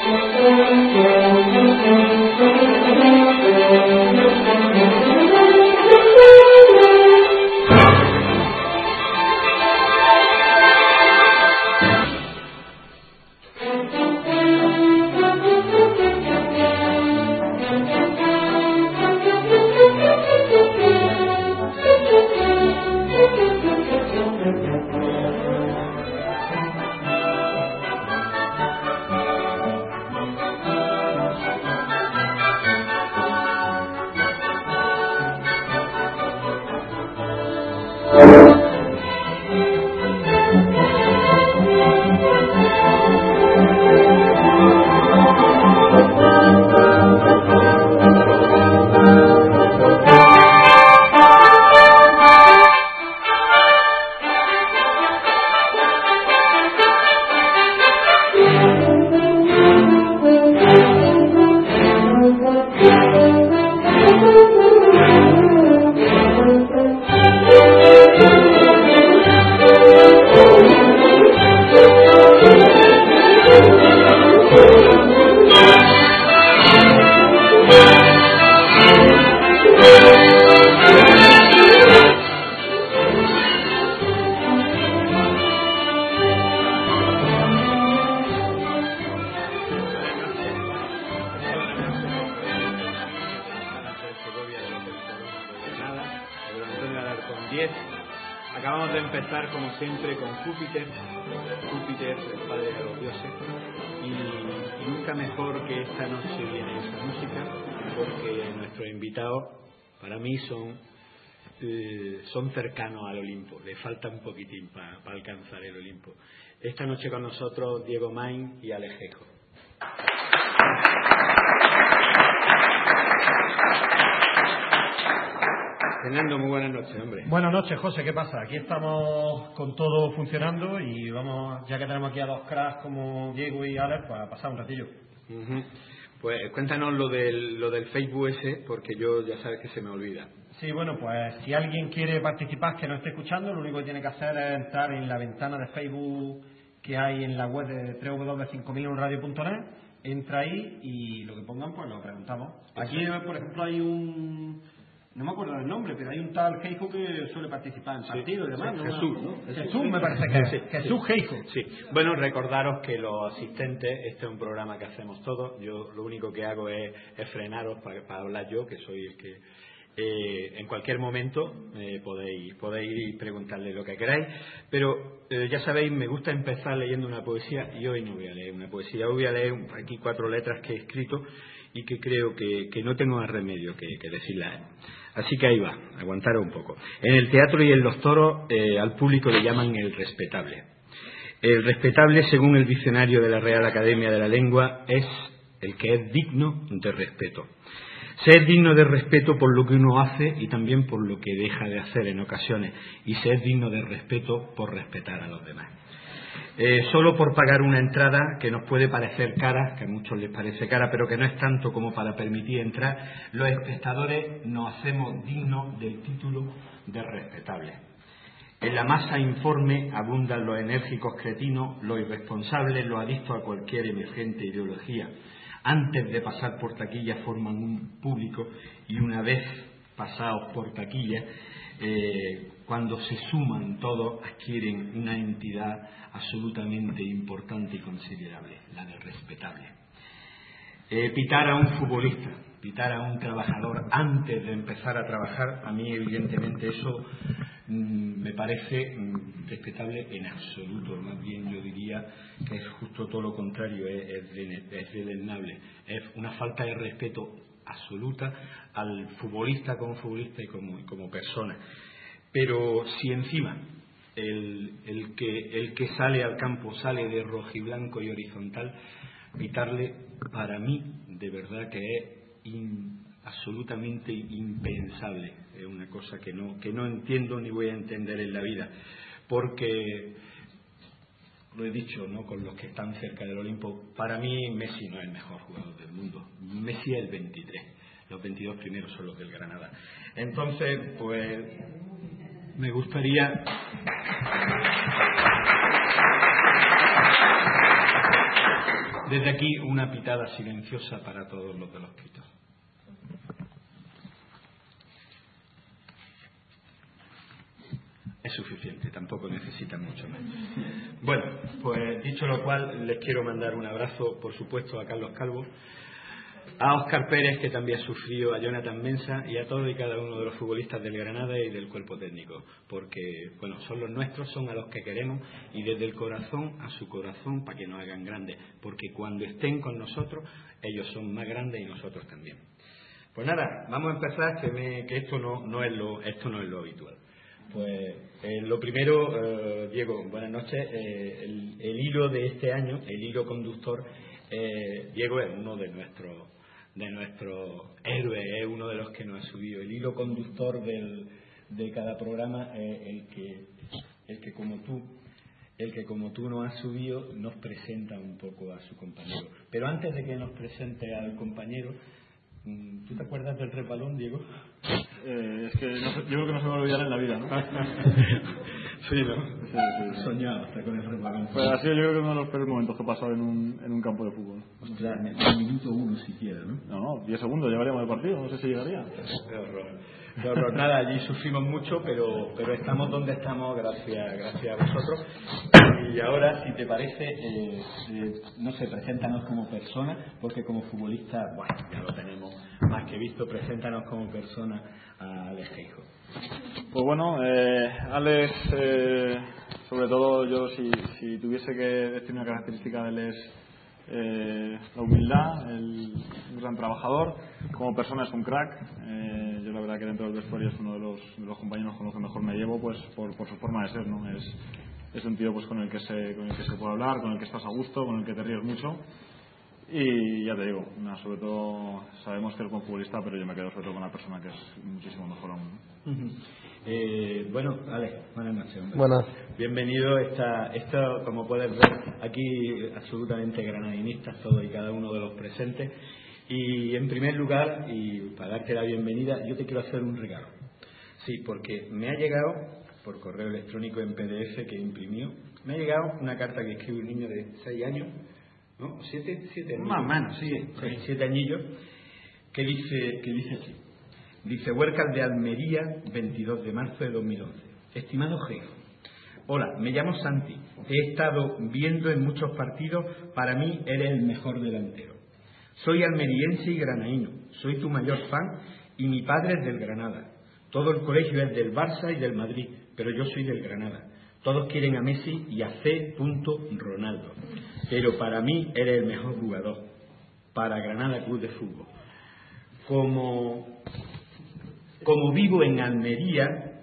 Son cercanos al Olimpo, le falta un poquitín para alcanzar el Olimpo. Esta noche con nosotros Diego Main y Alex Geijo. Fernando, muy buenas noches, hombre. Buenas noches, José, ¿qué pasa? Aquí estamos con todo funcionando y vamos, ya que tenemos aquí a dos cracks como Diego y Alex, pues a pasar un ratillo. Pues cuéntanos lo del Facebook ese, porque yo ya sabes que se me olvida. Sí, bueno, pues si alguien quiere participar que no esté escuchando, lo único que tiene que hacer es entrar en la ventana de Facebook que hay en la web de www.5001radio.net, entra ahí y lo que pongan pues lo preguntamos. Aquí, por ejemplo, hay no me acuerdo del nombre, pero hay un tal Geijo que suele participar en partidos y demás. Sí, Jesús, ¿no? Jesús me parece que es. Sí, Jesús Geijo. Sí. Bueno, recordaros que los asistentes, este es un programa que hacemos todos. Yo lo único que hago es frenaros para hablar yo, que soy el que... en cualquier momento podéis ir y preguntarle lo que queráis, pero ya sabéis, me gusta empezar leyendo una poesía y hoy no voy a leer una poesía, hoy voy a leer aquí 4 letras que he escrito y que creo que no tengo más remedio que decirlas. Así que ahí va, aguantaros un poco. En el teatro y en los toros al público le llaman el respetable. El respetable, según el diccionario de la Real Academia de la Lengua, es el que es digno de respeto. Ser digno de respeto por lo que uno hace y también por lo que deja de hacer en ocasiones, y ser digno de respeto por respetar a los demás. Solo por pagar una entrada que nos puede parecer cara, que a muchos les parece cara, pero que no es tanto como para permitir entrar, los espectadores nos hacemos dignos del título de respetables. En la masa informe abundan los enérgicos cretinos, los irresponsables, los adictos a cualquier emergente ideología. Antes de pasar por taquilla forman un público y una vez pasados por taquilla, cuando se suman todos adquieren una entidad absolutamente importante y considerable, la del respetable. Pitar a un futbolista, pitar a un trabajador antes de empezar a trabajar, a mí evidentemente eso me parece respetable en absoluto. Más bien yo diría que es justo todo lo contrario, es deleznable, es una falta de respeto absoluta al futbolista como futbolista y como persona. Pero si encima el que sale al campo sale de rojiblanco y horizontal, pitarle para mí de verdad que es absolutamente impensable. Es una cosa que no entiendo ni voy a entender en la vida, porque lo he dicho, ¿no?, con los que están cerca del Olimpo, para mí Messi no es el mejor jugador del mundo. Messi es el 23, los 22 primeros son los del Granada. Entonces, pues me gustaría Desde aquí una pitada silenciosa para todos los de los quitos. Es suficiente, tampoco necesitan mucho más. Bueno, pues dicho lo cual, les quiero mandar un abrazo, por supuesto, a Carlos Calvo, a Óscar Pérez, que también ha sufrido, a Jonathan Mensa y a todos y cada uno de los futbolistas del Granada y del cuerpo técnico, porque, bueno, son los nuestros, son a los que queremos, y desde el corazón a su corazón, para que nos hagan grandes, porque cuando estén con nosotros, ellos son más grandes y nosotros también. Pues nada, vamos a empezar, que esto no es lo habitual. Pues lo primero, Diego, buenas noches. El hilo de este año, el hilo conductor, Diego es uno de nuestros héroes, es uno de los que nos ha subido. El hilo conductor de cada programa es el que como tú nos has subido, nos presenta un poco a su compañero. Pero antes de que nos presente al compañero, ¿tú te acuerdas del resbalón, Diego? Es que yo creo que no se me va a olvidar en la vida, ¿no? Sí, ¿no? Sí. Soñado hasta con el resbalón. Pues ha sido, yo creo que uno de los peores momentos que he pasado en un campo de fútbol. Ostras, en minuto 1 siquiera, ¿no? No, 10 segundos llevaríamos el partido, no sé si llegaría. Qué horror. Nada, allí sufrimos mucho, pero estamos donde estamos gracias a vosotros. Y ahora, si te parece, no sé, preséntanos como persona, porque como futbolista, bueno, ya lo tenemos más que visto, preséntanos como persona a Alex Geijo. Pues bueno, Alex, sobre todo yo si tuviese que decir una característica de él es la humildad, un gran trabajador, como persona es un crack. Yo la verdad que dentro del vestuario es uno de los compañeros con los que mejor me llevo, pues por su forma de ser, ¿no? Es un tío pues con el que se puede hablar, con el que estás a gusto, con el que te ríes mucho. Y ya te digo, sobre todo sabemos que es buen futbolista, pero yo me quedo sobre todo con una persona que es muchísimo mejor aún, ¿no? Bueno, Alex, buenas noches, hombre. Buenas. Bienvenido. Esto, como puedes ver, aquí absolutamente granadinistas todos y cada uno de los presentes. Y en primer lugar, y para darte la bienvenida, yo te quiero hacer un regalo. Sí, porque me ha llegado, por correo electrónico en PDF que imprimió, me ha llegado una carta que escribe un niño de 6 años, ¿no? 7 años. Más o menos, sí. 7 añillos, que dice así. Dice: Huércal de Almería, 22 de marzo de 2011. Estimado Geijo, hola, me llamo Santi. Te he estado viendo en muchos partidos. Para mí eres el mejor delantero. Soy almeriense y granaíno. Soy tu mayor fan y mi padre es del Granada. Todo el colegio es del Barça y del Madrid, pero yo soy del Granada. Todos quieren a Messi y a C. Ronaldo. Pero para mí eres el mejor jugador. Para Granada Club de Fútbol. Como vivo en Almería,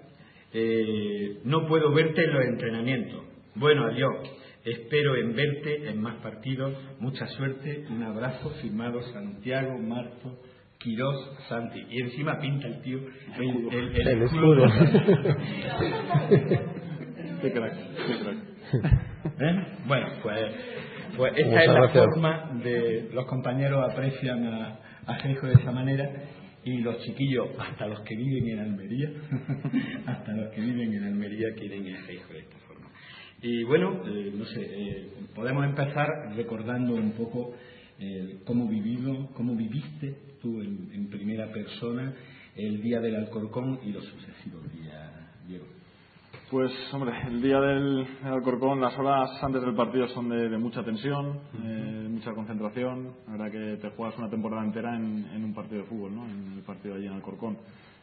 no puedo verte en los entrenamientos. Bueno, adiós. Espero en verte en más partidos. Mucha suerte. Un abrazo. Firmado Santiago Marzo Quirós Santi. Y encima pinta el tío el escudo. Qué crack. Bueno, pues esta es la forma de los compañeros aprecian a Geijo de esa manera. Y los chiquillos, hasta los que viven en Almería, quieren a Geijo de esta forma. Y bueno, no sé, podemos empezar recordando un poco cómo viviste tú en primera persona el día del Alcorcón y los sucesivos días, Diego. Pues hombre, el día del Alcorcón, las horas antes del partido son de mucha tensión, mucha concentración. La verdad que te juegas una temporada entera en un partido de fútbol, ¿no? En el partido allí en Alcorcón.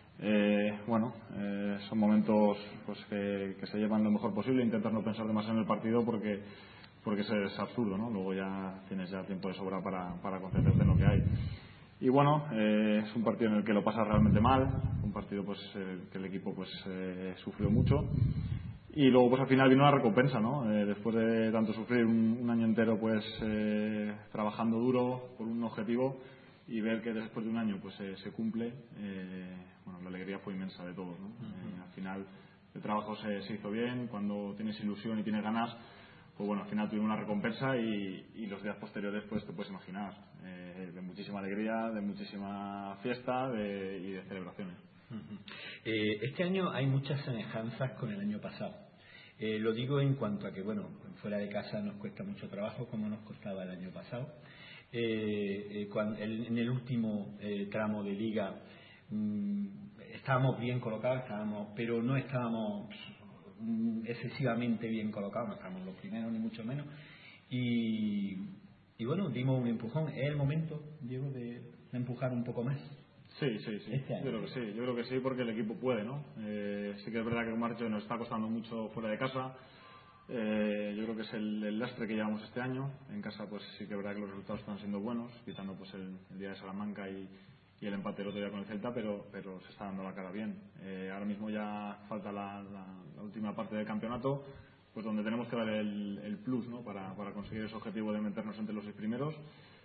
Son momentos pues que se llevan lo mejor posible, intentar no pensar demasiado en el partido porque es absurdo, ¿no? Luego ya tienes tiempo de sobra para concentrarte en lo que hay. Y bueno, es un partido en el que lo pasas realmente mal, un partido pues que el equipo pues sufrió mucho y luego pues al final vino la recompensa, ¿no? Después de tanto sufrir un año entero pues trabajando duro por un objetivo y ver que después de un año pues se cumple, la alegría fue inmensa de todos, ¿no? Al final el trabajo se hizo bien, cuando tienes ilusión y tienes ganas, pues bueno, al final tuvimos una recompensa y los días posteriores pues te puedes imaginar, de muchísima alegría, de muchísima fiesta y de celebraciones. Este año hay muchas semejanzas con el año pasado. Lo digo en cuanto a que, bueno, fuera de casa nos cuesta mucho trabajo, como nos costaba el año pasado. En el último tramo de liga estábamos bien colocados, pero no estábamos excesivamente bien colocados, no estábamos los primeros ni mucho menos. Y bueno, dimos un empujón. Es el momento, Diego, de empujar un poco más. Sí. Yo creo que sí, porque el equipo puede, ¿no? Sí que es verdad que como has dicho, nos está costando mucho fuera de casa. Yo creo que es el lastre que llevamos este año. En casa pues sí que es verdad que los resultados están siendo buenos, quitando pues el día de Salamanca y el empate el otro día con el Celta, pero se está dando la cara bien. Ahora mismo ya falta la última parte del campeonato, pues donde tenemos que dar el plus, ¿no? para conseguir ese objetivo de meternos entre los 6 primeros.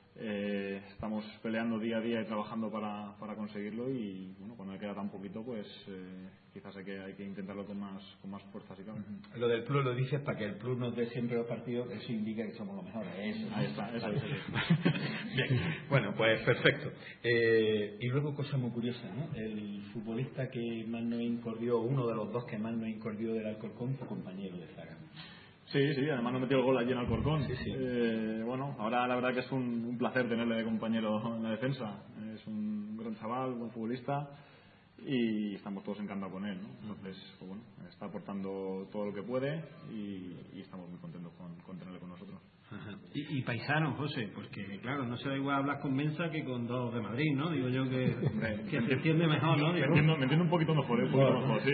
Estamos peleando día a día y trabajando para conseguirlo, y bueno, cuando me queda tan poquito, pues quizás hay que intentarlo con más fuerza, si cabe. Lo del plus lo dices para que el plus nos dé siempre los partidos, eso indica que somos los mejores. Ahí está, eso es. Bien, bueno, pues perfecto. Y luego, cosa muy curiosa, ¿no? El futbolista que más nos incordió, uno de los dos que más nos incordió del Alcorcón, tu compañero de zaga. Sí, además no metió el gol allí en Alcorcón. Sí. Bueno, ahora la verdad que es un placer tenerle de compañero en la defensa. Es un gran chaval, buen futbolista, y estamos todos encantados con él, ¿no? Entonces, pues bueno, está aportando todo lo que puede y estamos muy contentos con tenerle con nosotros. Y paisano, José, porque claro, no se da igual hablar con Mensa que con dos de Madrid, ¿no? Digo yo que se entiende mejor, ¿no? Me entiendo un poquito mejor, sí.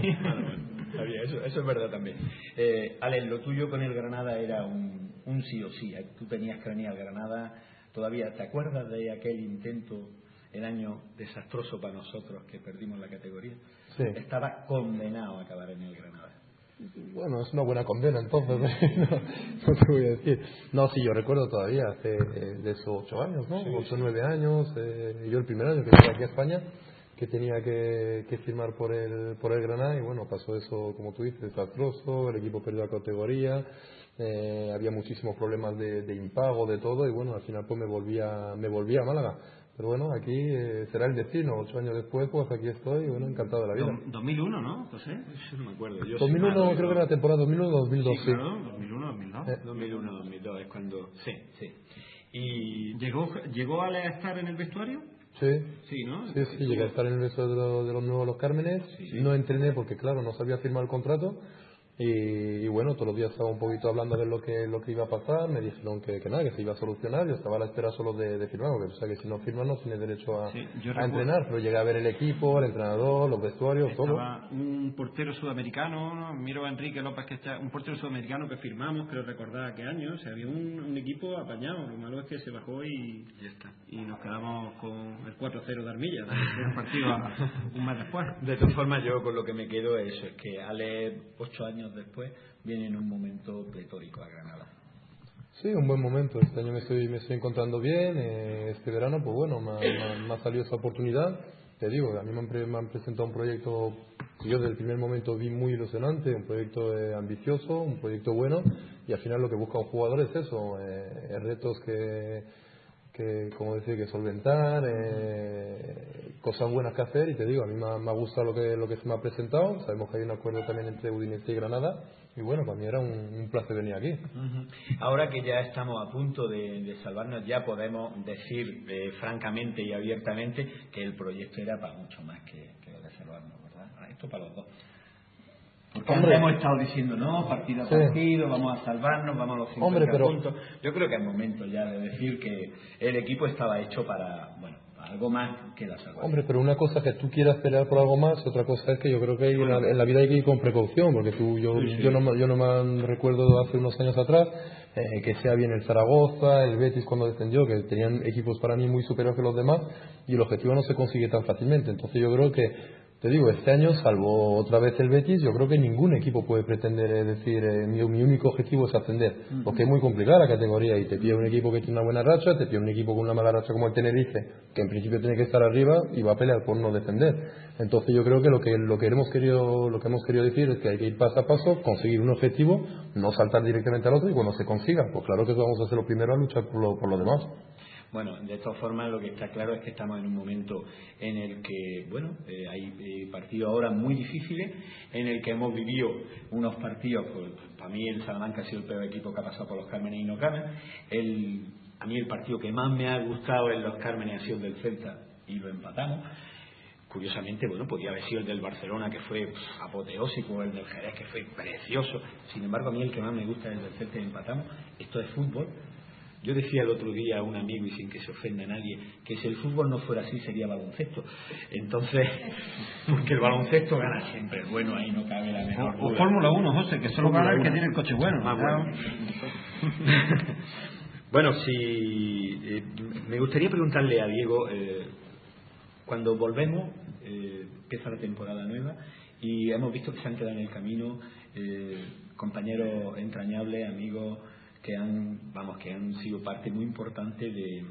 Está bien, eso es verdad también. Ale, lo tuyo con el Granada era un sí o sí. Tú tenías que venir al Granada. Todavía, ¿te acuerdas de aquel intento, el año desastroso para nosotros, que perdimos la categoría? Sí. Estaba condenado a acabar en el Granada. Bueno, es una buena condena, entonces, no te voy a decir. No, sí, yo recuerdo todavía, hace de esos 8 años, ¿no? 8 o 9 años, yo el primer año que llegué aquí a España, que tenía que firmar por el Granada, y bueno, pasó eso, como tú dices, desastroso, el equipo perdió la categoría, había muchísimos problemas de impago, de todo, y bueno, al final pues me volví a Málaga. Pero bueno, aquí será el destino. 8 años después, pues aquí estoy, y bueno, encantado de la vida. 2001, ¿no, José? Yo no me acuerdo. 2001 creo que era la temporada 2001-2002. Sí, claro, 2001-2002. 2001-2002 es cuando... Sí. ¿Y llegó a estar en el vestuario? Sí, ¿no? Sí, llegué a estar en el vestuario de los nuevos Los Cármenes. Sí. No entrené porque, claro, no sabía firmar el contrato. Y bueno, todos los días estaba un poquito hablando de lo que iba a pasar. Me dijeron que nada, que se iba a solucionar. Yo estaba a la espera solo de firmar, porque o sea que si no firmas no tienes derecho a entrenar. Pero llegué a ver el equipo, el entrenador, los vestuarios, estaba todo. Un portero sudamericano, ¿no? Miro a Enrique López, que está un portero sudamericano que firmamos, creo recordar qué año. O sea, había un equipo apañado. Lo malo es que se bajó y ya está. Y nos quedamos con el 4-0 de Armilla, el partido un mes después. De todas formas, yo con lo que me quedo es eso, es que Ale, 8 años después, viene en un momento pletórico a Granada. Sí, un buen momento. Este año me estoy encontrando bien. Este verano, pues bueno, me ha salido esa oportunidad. Te digo, a mí me han presentado un proyecto que yo desde el primer momento vi muy ilusionante, un proyecto ambicioso, un proyecto bueno, y al final lo que busca un jugador es eso, retos que como decir, que solventar, cosas buenas que hacer, y te digo, a mí me ha gustado lo que se me ha presentado. Sabemos que hay un acuerdo también entre Udinese y Granada, y bueno, para mí era un placer venir aquí. Ahora que ya estamos a punto de salvarnos, ya podemos decir francamente y abiertamente que el proyecto era para mucho más que lo de salvarnos, ¿verdad? Esto para los dos. Porque antes hemos estado diciendo, no, partido a partido, vamos a salvarnos, vamos a los 50 puntos. Yo creo que es momento ya de decir que el equipo estaba hecho para algo más que la salvación. Hombre, pero una cosa es que tú quieras pelear por algo más, otra cosa es que yo creo que en la vida hay que ir con precaución, porque yo no me recuerdo hace unos años atrás que sea bien el Zaragoza, el Betis cuando descendió, que tenían equipos para mí muy superiores que los demás, y el objetivo no se consigue tan fácilmente. Entonces yo creo que, te digo, este año, salvo otra vez el Betis, yo creo que ningún equipo puede pretender decir mi único objetivo es ascender, porque es muy complicada la categoría, y te pide un equipo que tiene una buena racha, te pide un equipo con una mala racha como el Tenerife, que en principio tiene que estar arriba y va a pelear por no defender. Entonces yo creo que lo que hemos querido decir es que hay que ir paso a paso, conseguir un objetivo, no saltar directamente al otro, y cuando se consiga, pues claro que vamos a ser los primeros a luchar por lo demás. Bueno, de todas formas lo que está claro es que estamos en un momento en el que, bueno, hay partidos ahora muy difíciles, en el que hemos vivido unos partidos, pues, para mí el Salamanca ha sido el peor equipo que ha pasado por los Cármenes y no Canas. A mí el partido que más me ha gustado en los Cármenes ha sido el del Celta y lo empatamos. Curiosamente, bueno, podía haber sido el del Barcelona, que fue apoteósico, el del Jerez, que fue precioso. Sin embargo, a mí el que más me gusta es el del Celta y empatamos. Esto es fútbol. Yo decía el otro día a un amigo, y sin que se ofenda a nadie, que si el fútbol no fuera así sería baloncesto. Entonces, porque el baloncesto gana siempre, bueno, ahí no cabe la menor duda. O Fórmula 1, José, que solo gana el que tiene el coche bueno. Más bueno. Bueno, me gustaría preguntarle a Diego, cuando volvemos, empieza la temporada nueva y hemos visto que se han quedado en el camino compañeros entrañables, amigos que han sido parte muy importante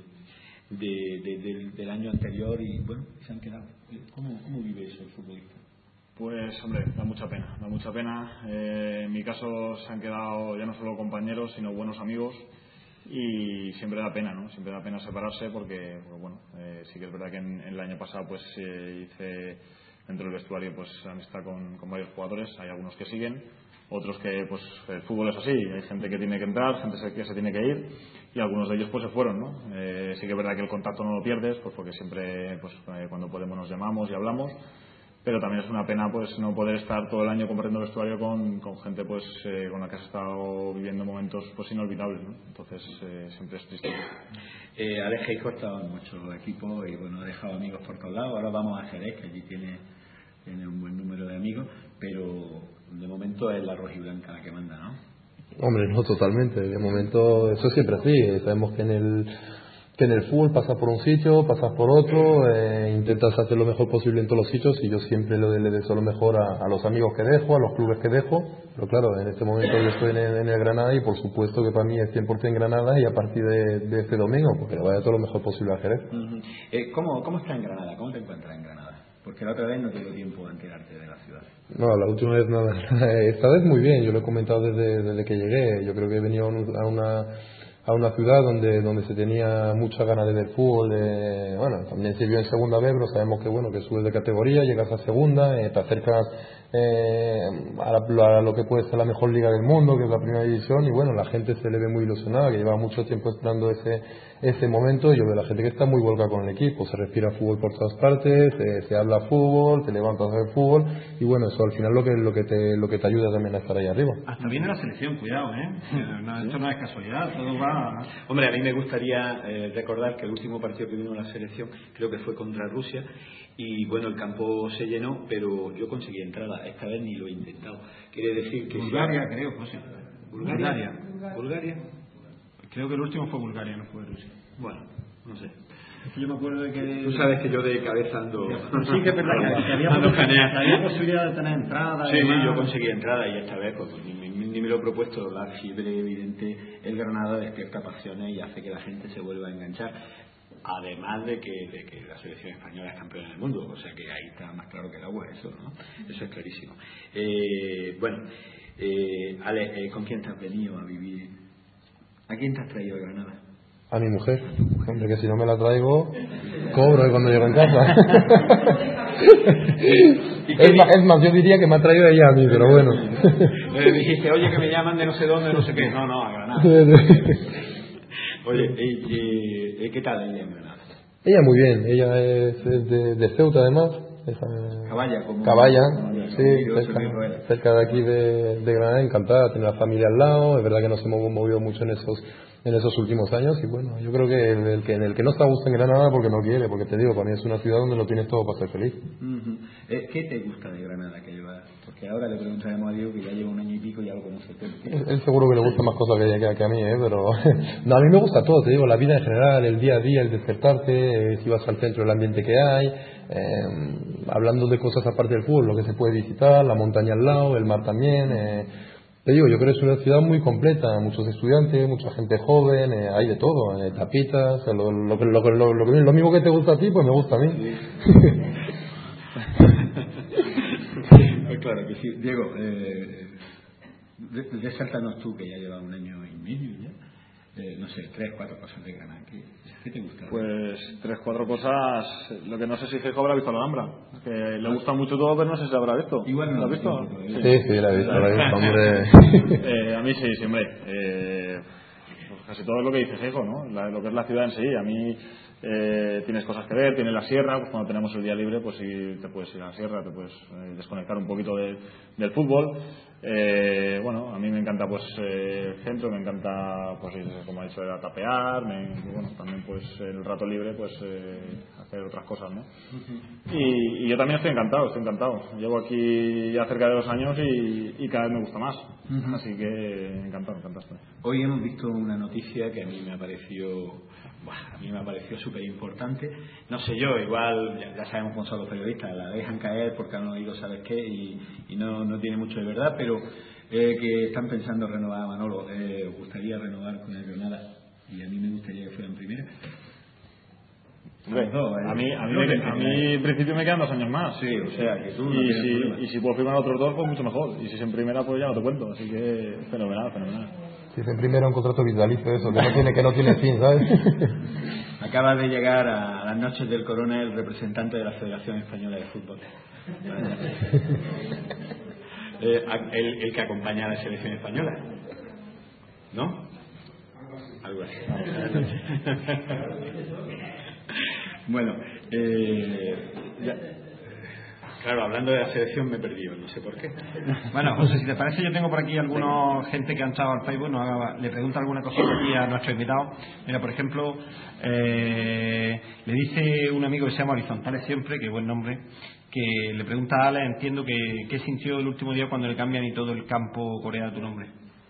del año anterior y bueno, se han quedado. ¿Cómo vive eso el futbolista? Pues hombre, da mucha pena. En mi caso se han quedado ya no solo compañeros, sino buenos amigos. Y siempre da pena, ¿no? Siempre da pena separarse porque, bueno, sí que es verdad que en el año pasado pues hice dentro del vestuario pues amistad con varios jugadores. Hay algunos que siguen, otros que pues el fútbol es así, hay gente que tiene que entrar, gente que se tiene que ir y algunos de ellos pues se fueron, ¿no? Sí que es verdad que el contacto no lo pierdes pues porque siempre pues cuando podemos nos llamamos y hablamos. Pero también es una pena pues no poder estar todo el año compartiendo vestuario con gente pues con la que has estado viviendo momentos pues inolvidables, ¿no? Entonces siempre es triste. Alex Geijo ha estado en muchos equipos y bueno, ha dejado amigos por todos lados. Ahora vamos a Jerez, que allí tiene un buen número de amigos, pero de momento es la rojiblanca la que manda, ¿no? Hombre, no, totalmente. De momento eso es siempre así. Sabemos que en el fútbol pasas por un sitio, pasas por otro, intentas hacer lo mejor posible en todos los sitios y yo siempre le deseo lo mejor a los amigos que dejo, a los clubes que dejo, pero claro, en este momento yo estoy en el Granada y por supuesto que para mí es 100% Granada y a partir de este domingo, porque le vaya todo lo mejor posible a Jerez. ¿Cómo está en Granada? ¿Cómo te encuentras en Granada? Porque la otra vez no te dio tiempo de enterarte de la ciudad. No, la última vez nada. Esta vez muy bien, yo lo he comentado desde que llegué, yo creo que he venido a una ciudad donde se tenía muchas ganas de ver fútbol, bueno, también se vio en segunda vez, pero sabemos que bueno, que subes de categoría, llegas a segunda, te acercas a lo que puede ser la mejor liga del mundo, que es la primera división, y bueno, la gente se le ve muy ilusionada, que lleva mucho tiempo esperando ese momento, y yo veo a la gente que está muy volcada con el equipo, se respira fútbol por todas partes, se habla fútbol, te levantas a ver fútbol, y bueno, eso al final lo que te ayuda también a estar ahí arriba. Hasta viene la selección, cuidado, esto no es casualidad, todo va... Hombre, a mí me gustaría recordar que el último partido que vino la selección creo que fue contra Rusia y bueno, el campo se llenó, pero yo conseguí entrada, esta vez ni lo he intentado. Quiere decir que Bulgaria, creo, José. ¿Bulgaria? Creo que el último fue Bulgaria, no fue Rusia. Bueno, no sé. Es que yo me acuerdo de que... Tú sabes que yo de cabeza ando... Sí, que es verdad, que había posibilidad de tener entrada. Sí, yo conseguí entrada y esta vez pues ni me lo he propuesto. La fiebre evidente, el Granada despierta pasiones y hace que la gente se vuelva a enganchar. Además de que la selección española es campeona del mundo, o sea que ahí está más claro que el agua, eso, ¿no? Eso es clarísimo. Ale, ¿con quién te has venido a vivir? ¿A quién te has traído a Granada? A mi mujer. Hombre, que si no me la traigo, cobro cuando llego en casa. Es más, yo diría que me ha traído ella a mí, pero bueno. Me dijiste, oye, que me llaman de no sé dónde, no sé qué. No, a Granada. Oye, ¿qué tal ella en Granada? Ella muy bien, ella es de Ceuta además. Caballa, sí, cerca de aquí de Granada, encantada, tiene la familia al lado, es verdad que nos hemos movido mucho en esos últimos años y bueno, yo creo que en el que no está a gusto en Granada porque no quiere, porque te digo, para mí es una ciudad donde lo tienes todo para ser feliz. ¿Qué te gusta de Granada que llevas? Porque ahora le preguntaremos a Diego que ya lleva un año y pico y ya lo conoce todo. Él seguro que le gusta más cosas que a mí, pero no, a mí me gusta todo, te digo, la vida en general, el día a día, el despertarte, si vas al centro, el ambiente que hay, hablando de cosas aparte del fútbol, lo que se puede visitar, la montaña al lado, el mar también, te digo, yo creo que es una ciudad muy completa, muchos estudiantes, mucha gente joven, hay de todo, tapitas, lo mismo que te gusta a ti, pues me gusta a mí. Claro que sí. Diego, resáltanos tú, que ya lleva un año y medio ya. no sé, 3, 4 cosas de Granada. ¿Qué te gusta? Pues 3, 4 cosas. Lo que no sé si Feijóo habrá visto la Alhambra, que le gusta mucho todo, pero no sé si la habrá visto. Igual no ¿La has visto? Sí, la he visto, hombre. A mí sí, hombre. Pues casi todo es lo que dice Feijóo, ¿no? Lo que es la ciudad en sí. A mí tienes cosas que ver, tienes la sierra, pues cuando tenemos el día libre, pues sí te puedes ir a la sierra, te puedes desconectar un poquito del fútbol. Bueno, a mí me encanta pues el centro, me encanta pues como ha dicho, tapear, bueno, también pues el rato libre pues hacer otras cosas, ¿no? Y yo también estoy encantado. Llevo aquí ya cerca de 2 años y cada vez me gusta más, así que encantado. Hoy hemos visto una noticia que a mí me pareció súper importante. No sé yo, igual ya sabemos cómo son los periodistas, la dejan caer porque han oído sabes qué y no tiene mucho de verdad, pero que están pensando renovar a Manolo. ¿Os gustaría renovar con el Granada? Y a mí me gustaría que fuera en primera. A mí en principio me quedan 2 años más. Sí, o sea que tú no tienes problema. Y si puedo firmar otros 2, pues mucho mejor. Y si es en primera, pues ya no te cuento. Así que fenomenal. Si es en primera, un contrato vitalicio, eso, que no tiene fin, ¿sabes? Acaba de llegar a las noches del Corona el representante de la Federación Española de Fútbol. El que acompaña a la selección española, ¿no? Algo así. Bueno, claro, hablando de la selección me he perdido, no sé por qué. Bueno, José, si te parece, yo tengo por aquí alguna gente que ha entrado al Facebook, le pregunta alguna cosita aquí a nuestro invitado. Mira, por ejemplo, le dice un amigo que se llama Horizontales Siempre, que buen nombre, que le pregunta a Ale, entiendo que qué sintió el último día cuando le cambian y todo el campo corea tu nombre.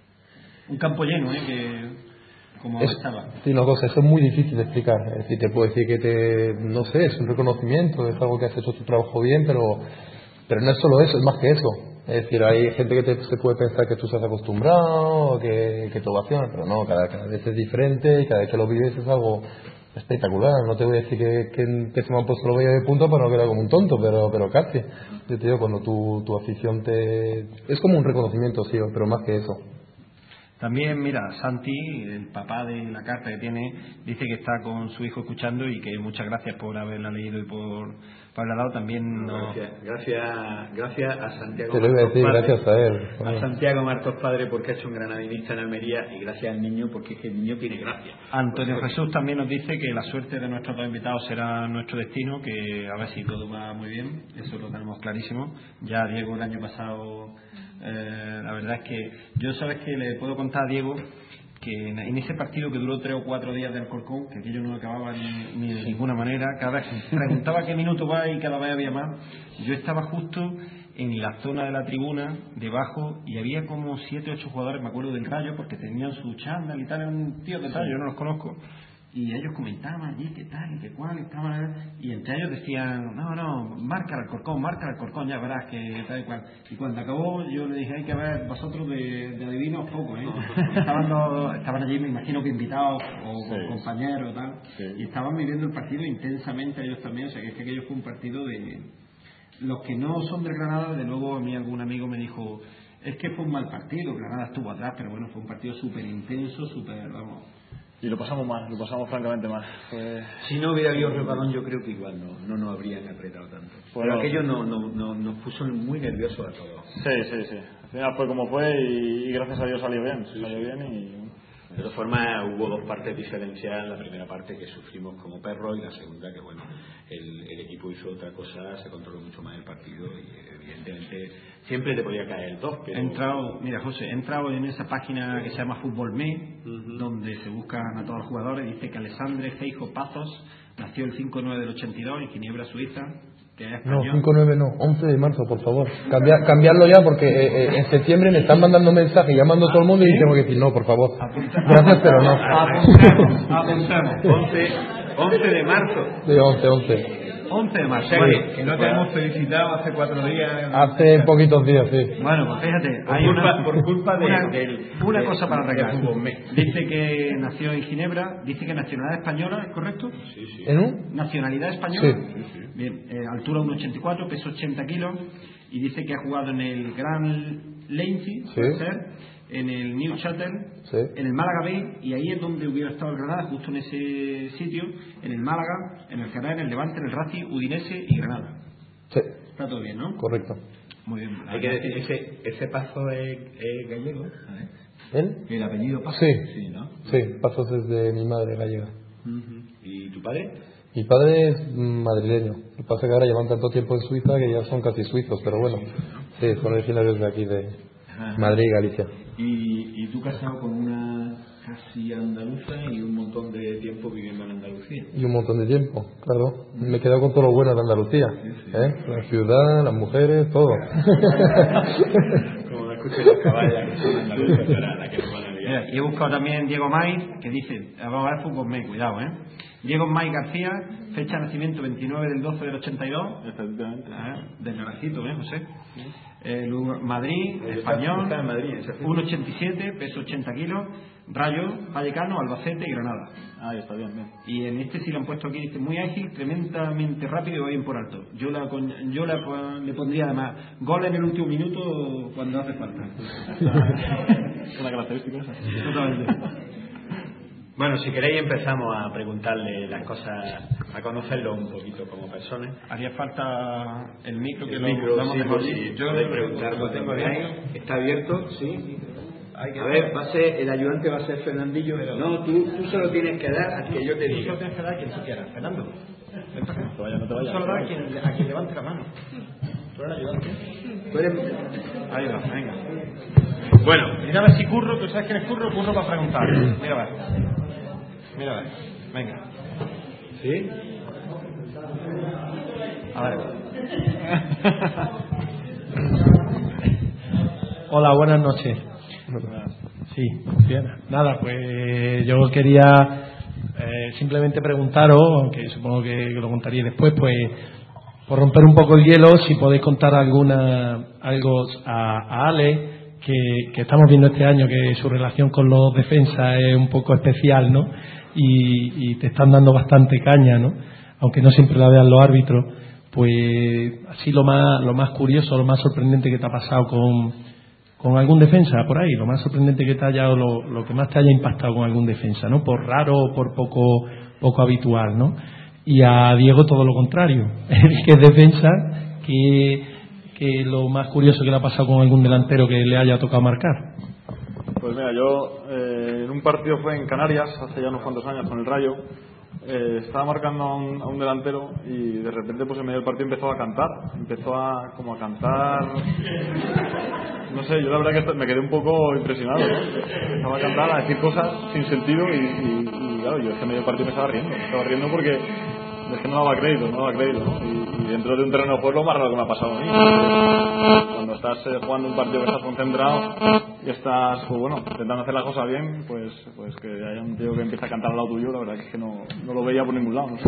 Un campo lleno, que como estaba. Sí, no, José, eso es muy difícil de explicar. Es decir, te puedo decir que no sé, es un reconocimiento, es algo que has hecho tu trabajo bien, pero no es solo eso, es más que eso. Es decir, hay gente que se puede pensar que tú estás acostumbrado, que te ovaciona, pero no, cada vez es diferente y cada vez que lo vives es algo espectacular. No te voy a decir que se me han puesto los vellos de punta para no quedar como un tonto, pero casi. Yo te digo, cuando tu afición es como un reconocimiento, sí, pero más que eso. También, mira, Santi, el papá de la carta que tiene, dice que está con su hijo escuchando y que muchas gracias por haberla leído y por haberla dado. También gracias a Santiago. Te lo iba a decir, gracias a él. A Santiago Martos padre porque ha hecho un granadinista en Almería y gracias al niño porque es que el niño tiene gracia. Antonio Jesús también nos dice que la suerte de nuestros 2 invitados será nuestro destino, que a ver si todo va muy bien, eso lo tenemos clarísimo. Ya Diego el año pasado... la verdad es que yo sabes que le puedo contar a Diego que en ese partido que duró 3 o 4 días del Alcorcón, que aquello no acababa ni de ninguna manera, cada vez preguntaba qué minuto va y cada vez había más. Yo estaba justo en la zona de la tribuna debajo y había como 7 o 8 jugadores, me acuerdo del Rayo, porque tenían su chándal y tal, eran un tío de Rayo, yo no los conozco. Y ellos comentaban allí qué tal y qué cual, y entre ellos decían, no, marca el Alcorcón, ya verás que tal y cual. Y cuando acabó yo le dije, hay que ver vosotros de adivinos poco, estaban allí, me imagino que invitados o compañeros tal, y estaban viviendo el partido intensamente ellos también, o sea que es que aquello fue un partido de... Los que no son del Granada, de luego a mí algún amigo me dijo, es que fue un mal partido, Granada estuvo atrás, pero bueno, fue un partido súper intenso, vamos... Y lo pasamos francamente mal. Si no hubiera habido resbalón, yo creo que igual no nos habrían apretado tanto. Pero aquello nos puso muy nerviosos a todos. Sí. Al final fue como fue y gracias a Dios salió bien. De todas formas, hubo 2 partes diferenciadas. La primera parte que sufrimos como perros y la segunda que, bueno, el equipo hizo otra cosa, se controló mucho más el partido y evidentemente siempre te podía caer el 2. Pero... Mira, José, he entrado en esa página que se llama Fútbol Me, donde se buscan a todos los jugadores. Dice que Alessandre Feijóo Pazos nació el 5/9 del 82 en Ginebra, Suiza. No, 5/9 no, 11 de marzo, por favor. Cambiarlo ya porque en septiembre me están mandando mensajes, llamando a todo el mundo y tengo que decir no, por favor. Gracias, pero no. Apuntamos. 11 de marzo. Sí, 11. 11 de marzo. Bueno, que no te hemos felicitado hace 4 días. Hace poquitos días, sí. Bueno, pues fíjate, por culpa una cosa para arreglar. Dice que nació en Ginebra, dice que nacionalidad española, ¿es correcto? Sí. ¿En un? Nacionalidad española. Sí. Bien, altura 1,84, peso 80 kilos y dice que ha jugado en el Gran Leipzig, puede ser. en el New Chatel, Sí. en el Málaga B, y ahí es donde hubiera estado el Granada, justo en ese sitio, en el Málaga, en el Granada, en el Levante, en el Racing, Udinese y Granada. Sí, Está todo bien, ¿no? correcto. Muy bien. Hay que decir, ese Pazo es gallego, ¿sabes? ¿Él? El apellido Pazo. Sí. Sí, ¿no? Sí, Pasos es de mi madre gallega. ¿Y tu padre? Mi padre es madrileño. Lo que pasa es que ahora llevan tanto tiempo en Suiza que ya son casi suizos, pero bueno. Sí, son originarios de aquí, de Madrid y Galicia. ¿Y tú casado con una casi andaluza y un montón de tiempo viviendo en Andalucía? Y un montón de tiempo, claro. Me he quedado con todo lo bueno de Andalucía. La ciudad, las mujeres, todo. Como me escuchan los caballos que son andaluces, será la que nos van a liar. Mira, y he buscado también Diego May, que dice, vamos a ver fútbol, cuidado, Diego May García, fecha de nacimiento 29 del 12 del 82. Efectivamente. Del Naracito, José. Madrid, español, Está en Madrid, 1,87, peso 80 kilos, Rayo, Vallecano, Albacete y Granada. Ahí está bien. Y en este sí lo han puesto aquí, dice, muy ágil, tremendamente rápido y va bien por alto. Yo le pondría además gol en el último minuto cuando hace falta. Es una característica esa. Totalmente. Bueno, si queréis empezamos a preguntarle las cosas, a conocerlo un poquito como personas. Haría falta el micro que El lo micro, damos sí, de por Madrid. si Yo podéis le preguntar, lo tengo abierto. ¿Está abierto? Sí. A ver, el ayudante va a ser Fernandillo. No, tú solo tienes que dar a que yo te Tú diga. solo tienes que dar a quien tú quieras. Fernando, ven para acá. No te vayas. Solo da a quien levante la mano. ¿Tú eres el ayudante? Ahí va, venga. Bueno, Mira a ver si Curro, ¿tú sabes quién es Curro? Curro va a preguntar. Mira a ver. Mira a ver. Venga. ¿sí? A ver. Hola, buenas noches. Sí, bien. Nada, pues yo quería simplemente preguntaros, aunque supongo que lo contaría después, pues por romper un poco el hielo, si podéis contar algo a Ale, que estamos viendo este año que su relación con los defensas es un poco especial, ¿no? Y te están dando bastante caña, ¿no? Aunque no siempre la vean los árbitros, pues así lo más curioso, lo más sorprendente que te ha pasado con algún defensa por ahí, lo más sorprendente que te haya, o lo que más te haya impactado con algún defensa, ¿no? Por raro o por poco habitual, ¿no? Y a Diego todo lo contrario, que es defensa, que lo más curioso que le ha pasado con algún delantero que le haya tocado marcar. Pues mira, yo en un partido fue en Canarias, hace ya unos cuantos años, con el Rayo. Estaba marcando a un delantero y de repente pues en medio del partido empezó a cantar. Empezó a cantar. No sé, yo la verdad que me quedé un poco impresionado, ¿no? Empezaba a cantar, a decir cosas sin sentido y claro, yo en medio del partido me estaba riendo porque es que no daba crédito, ¿no? Y dentro de un terreno de juego lo más raro que me ha pasado a mí. Cuando estás jugando un partido que estás concentrado y estás, pues bueno, intentando hacer las cosas bien, pues que haya un tío que empieza a cantar al lado tuyo, la verdad que es que no lo veía por ningún lado, no sé.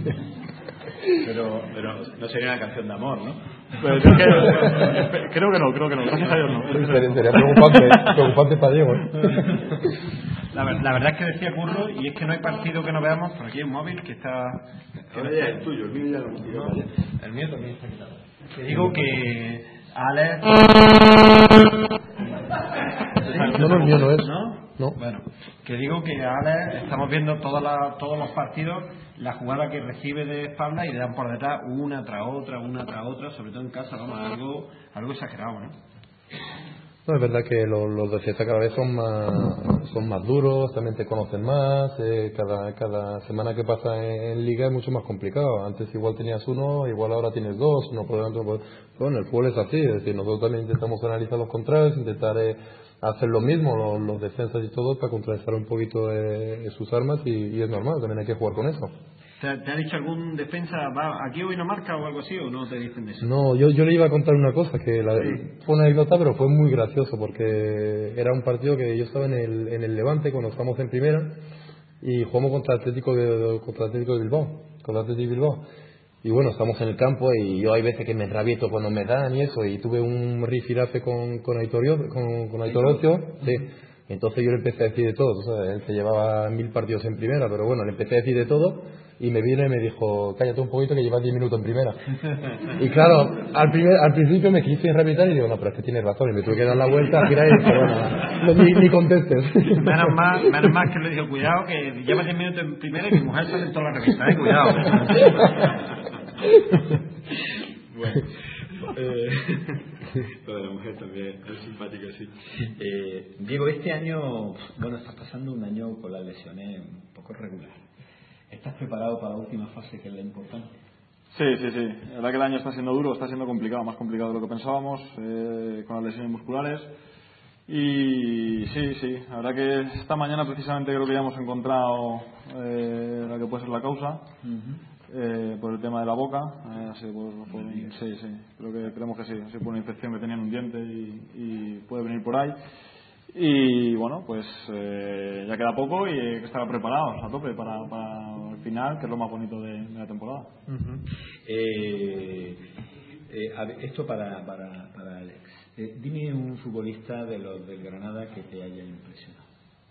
Pero no sería una canción de amor, ¿no? Pues es que, creo que no, gracias a Dios no. Sería preocupante para Diego, La verdad es que decía Curro, y es que no hay partido que no veamos, por aquí hay un móvil que está... Ahora ya es tuyo, el mío ya lo tiró. El mío también está quitado. Que digo que Alex... No, el mío no es. ¿No? Bueno, que digo que Alex estamos viendo todos los partidos, la jugada que recibe de espalda y le dan por detrás una tras otra, sobre todo en casa, vamos, algo exagerado, ¿no? No, es verdad que los defensas cada vez son más duros, también te conocen más, cada semana que pasa en liga es mucho más complicado. Antes igual tenías uno, igual ahora tienes dos, uno por delante, bueno, el fútbol es así, es decir, nosotros también intentamos analizar los contrarios, intentar hacer lo mismo, los defensas y todo, para contrarrestar un poquito sus armas y es normal, también hay que jugar con eso. ¿Te ha dicho algún defensa, aquí hoy no marca o algo así, o no te dicen de eso? No, yo le iba a contar una cosa, que fue una anécdota, pero fue muy gracioso, porque era un partido que yo estaba en el Levante, cuando estábamos en primera, y jugamos contra el Atlético de Bilbao. Y bueno, estamos en el campo, y yo hay veces que me rabieto cuando me dan y eso, y tuve un rifirafe con Aitor Ocio, sí. Entonces yo le empecé a decir de todo, ¿sabes? Él se llevaba 1000 partidos en primera, pero bueno, le empecé a decir de todo y me vino y me dijo, cállate un poquito que llevas 10 minutos en primera. Y claro, al principio me quise rabietar y digo, no, pero es que tienes razón, y me tuve que dar la vuelta, girar y dije, bueno, ni contestes. Menos mal que le digo, cuidado, que lleva 10 minutos en primera y mi mujer sale en toda la revista, cuidado. Bueno, lo de la mujer también es simpático, sí. Diego, este año, bueno, estás pasando un año con las lesiones un poco regular. ¿Estás preparado para la última fase, que es la importante? Sí. La verdad que el año está siendo duro, está siendo complicado, más complicado de lo que pensábamos, con las lesiones musculares. Y sí, la verdad que esta mañana precisamente creo que ya hemos encontrado la que puede ser la causa. Por el tema de la boca, sí, creemos que sí, por una infección que tenía en un diente y puede venir por ahí. Y bueno, pues ya queda poco y hay que estar preparados a tope para el final, que es lo más bonito de la temporada. Esto para Alex. Dime un futbolista de los del Granada que te haya impresionado.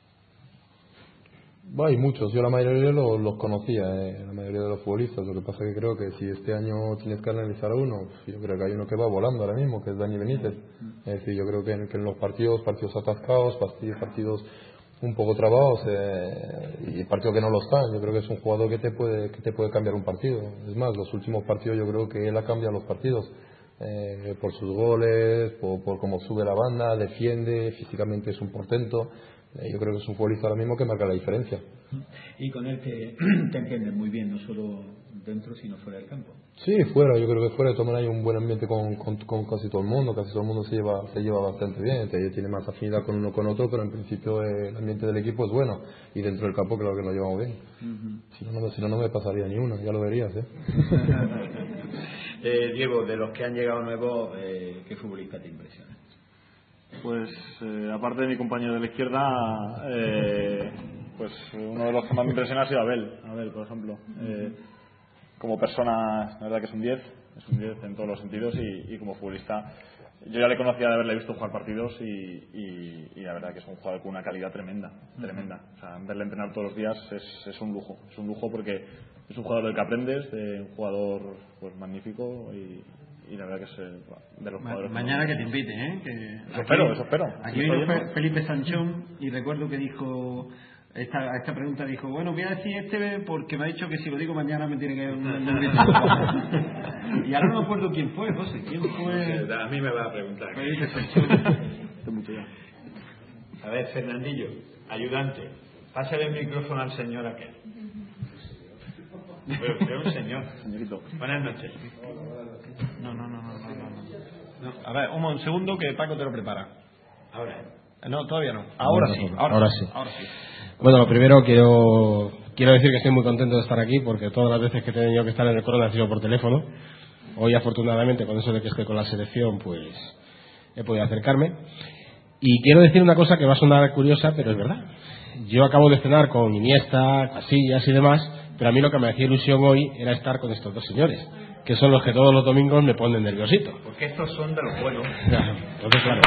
Hay muchos, yo la mayoría los conocía, la mayoría de los futbolistas. Lo que pasa es que creo que si este año tienes que analizar a uno, yo creo que hay uno que va volando ahora mismo, que es Dani Benítez. Es decir, yo creo que en los partidos atascados, partidos un poco trabados y partidos que no lo están, yo creo que es un jugador que te puede cambiar un partido. Es más, los últimos partidos yo creo que él ha cambiado los partidos. Por sus goles, por cómo sube la banda, defiende, físicamente es un portento. Yo creo que es un futbolista ahora mismo que marca la diferencia. Y con él te entiendes muy bien, no solo dentro sino fuera del campo. Sí, fuera, yo creo que fuera de todas maneras hay un buen ambiente con casi todo el mundo, se lleva bastante bien, tiene más afinidad con uno con otro, pero en principio el ambiente del equipo es bueno y dentro del campo creo que nos llevamos bien. Si no, no me pasaría ni una, ya lo verías, Diego, de los que han llegado nuevos, ¿qué futbolista te impresiona? Pues aparte de mi compañero de la izquierda, pues uno de los que más me impresiona ha sido Abel, por ejemplo. Como persona, la verdad que es un 10 en todos los sentidos y como futbolista, yo ya le conocía de haberle visto jugar partidos y la verdad que es un jugador con una calidad tremenda. O sea, verle entrenar todos los días es un lujo porque es un jugador del que aprendes, un jugador pues magnífico y la verdad que es de los jugadores. Mañana que te invite, Eso espero. Aquí vino Felipe Sanchón y recuerdo que dijo esta pregunta, dijo, bueno, voy a decir porque me ha dicho que si lo digo mañana me tiene que dar un y ahora no me acuerdo quién fue, José. ¿Quién fue? A mí me va a preguntar. Felipe Sanchón. A ver, Fernandillo, ayudante, pásale el micrófono al señor aquel. Bueno, usted es un señorito. Buenas noches. No. A ver, un segundo que Paco te lo prepara. Ahora. No, todavía no. Ahora sí. Bueno, lo primero quiero decir que estoy muy contento de estar aquí porque todas las veces que he tenido que estar en el corona ha sido por teléfono. Hoy, afortunadamente, con eso de que esté con la selección, pues he podido acercarme. Y quiero decir una cosa que va a sonar curiosa, pero es verdad. Yo acabo de cenar con Iniesta, Casillas y demás, pero a mí lo que me hacía ilusión hoy era estar con estos dos señores, que son los que todos los domingos me ponen nerviosito. Porque estos son de los buenos. Claro, entonces, claro.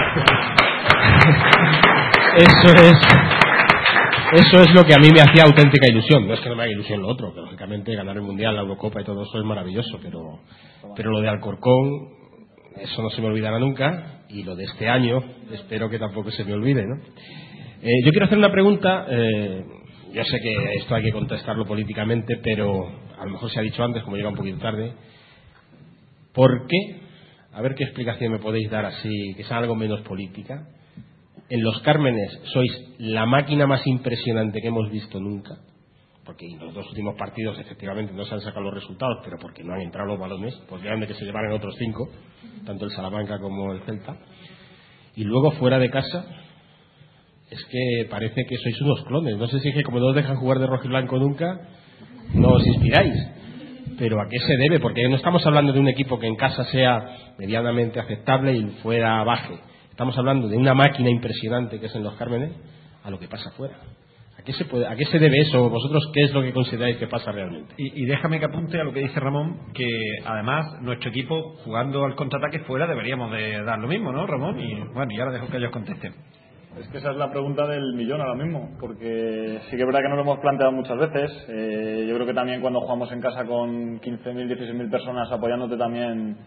Eso es lo que a mí me hacía auténtica ilusión. No es que no me haga ilusión lo otro, que lógicamente ganar el Mundial, la Eurocopa y todo eso es maravilloso, pero lo de Alcorcón, eso no se me olvidará nunca, y lo de este año espero que tampoco se me olvide, ¿no? Yo quiero hacer una pregunta. Yo sé que esto hay que contestarlo políticamente, pero a lo mejor se ha dicho antes, como llega un poquito tarde. ¿Por qué? A ver qué explicación me podéis dar así, que sea algo menos política. En los Cármenes sois la máquina más impresionante que hemos visto nunca, porque en los dos últimos partidos efectivamente no se han sacado los resultados, pero porque no han entrado los balones, podrían de que se llevaran otros 5, tanto el Salamanca como el Celta. Y luego fuera de casa, es que parece que sois unos clones. No sé si es que como no os dejan jugar de rojo y blanco nunca, no os inspiráis. Pero ¿a qué se debe? Porque no estamos hablando de un equipo que en casa sea medianamente aceptable y fuera baje. Estamos hablando de una máquina impresionante que es en los Cármenes, a lo que pasa fuera. ¿A qué se debe eso? ¿Vosotros qué es lo que consideráis que pasa realmente? Y déjame que apunte a lo que dice Ramón, que además nuestro equipo jugando al contraataque fuera deberíamos de dar lo mismo, ¿no, Ramón? Y bueno, y ahora dejo que ellos contesten. Es que esa es la pregunta del millón ahora mismo, porque sí que es verdad que nos lo hemos planteado muchas veces. Yo creo que también cuando jugamos en casa con 15.000, 16.000 personas apoyándote también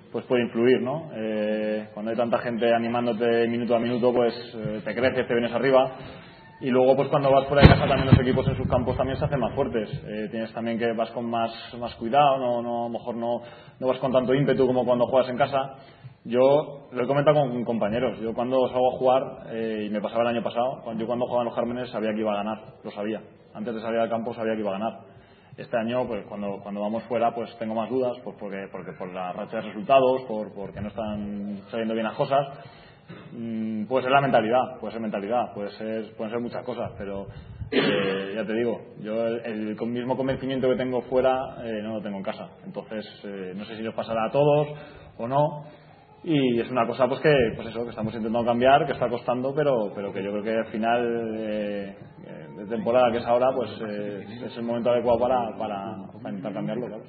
pues puede influir, ¿no? Cuando hay tanta gente animándote minuto a minuto, pues te creces, te vienes arriba. Y luego, pues cuando vas fuera de casa, también los equipos en sus campos también se hacen más fuertes. Tienes también que vas con más cuidado, a lo mejor no vas con tanto ímpetu como cuando juegas en casa. Yo lo he comentado con compañeros. Yo cuando salgo a jugar, y me pasaba el año pasado, yo cuando jugaba en los Cármenes sabía que iba a ganar, lo sabía. Antes de salir al campo sabía que iba a ganar. Este año, pues cuando vamos fuera, pues tengo más dudas, pues porque por la racha de resultados, porque no están saliendo bien las cosas. Puede ser la mentalidad, pueden ser muchas cosas, pero ya te digo, yo el mismo convencimiento que tengo fuera no lo tengo en casa. Entonces no sé si nos pasará a todos o no, y es una cosa pues que estamos intentando cambiar, que está costando, pero que yo creo que al final de temporada, que es ahora, pues es el momento adecuado para intentar cambiarlo, claro.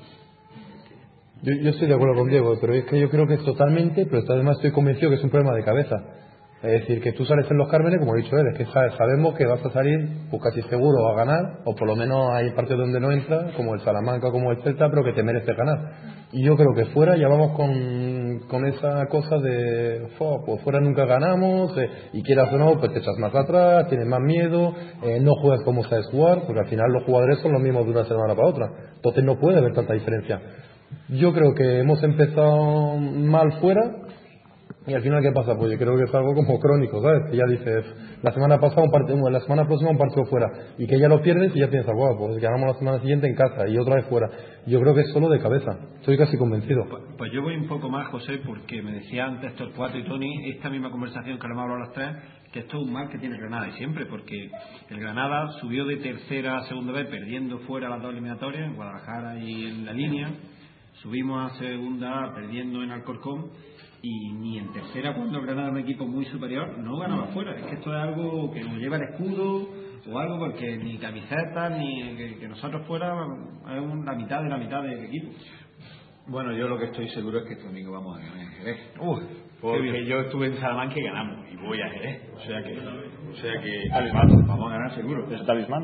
Yo estoy de acuerdo con Diego, pero es que yo creo que es totalmente, pero además estoy convencido que es un problema de cabeza. Es decir, que tú sales en los Cármenes, como ha dicho él, es que sabemos que vas a salir pues casi seguro a ganar, o por lo menos hay partidos donde no entra, como el Salamanca, como el Celta, pero que te mereces ganar. Y yo creo que fuera ya vamos con esa cosa de pues fuera nunca ganamos, y quieras o no, pues te echas más atrás, tienes más miedo, no juegas como sabes jugar, porque al final los jugadores son los mismos de una semana para otra. Entonces no puede haber tanta diferencia. Yo creo que hemos empezado mal fuera, y al final, ¿qué pasa? Pues yo creo que es algo como crónico, ¿sabes? Que ya dices, la semana próxima un partido fuera, y que ya lo pierdes y ya piensas, guau, pues ganamos la semana siguiente en casa y otra vez fuera. Yo creo que es solo de cabeza, estoy casi convencido. Pues yo voy un poco más, José, porque me decía antes Héctor Cuatro y Tony, esta misma conversación que le hemos hablado a las tres, que esto es un mal que tiene Granada, y siempre, porque el Granada subió de tercera a segunda vez, perdiendo fuera las dos eliminatorias, en Guadalajara y en La Línea. Subimos a segunda perdiendo en Alcorcón, y ni en tercera, cuando el Granada era un equipo muy superior, no ganaba fuera. Es que esto es algo que nos lleva el escudo o algo, porque ni camisetas ni que nosotros fuera es la mitad de la mitad del equipo. Bueno, yo lo que estoy seguro es que este domingo vamos a ganar en Jerez. Porque yo estuve en Salamanca y ganamos, y voy a Jerez. O sea que vamos a ganar seguro. ¿Es talismán?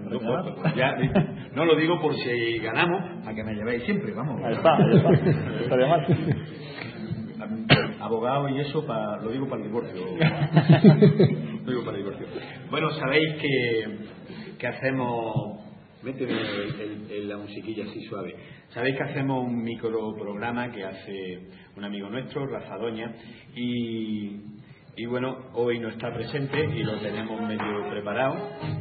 No lo digo por si ganamos, a que me llevéis siempre, vamos. Ahí está. Estaría mal. Abogado y eso, lo digo para el divorcio. Bueno, sabéis que hacemos... Méteme la musiquilla así suave. Sabéis que hacemos un microprograma que hace un amigo nuestro, Rafa Doña, y bueno, hoy no está presente y lo tenemos medio preparado.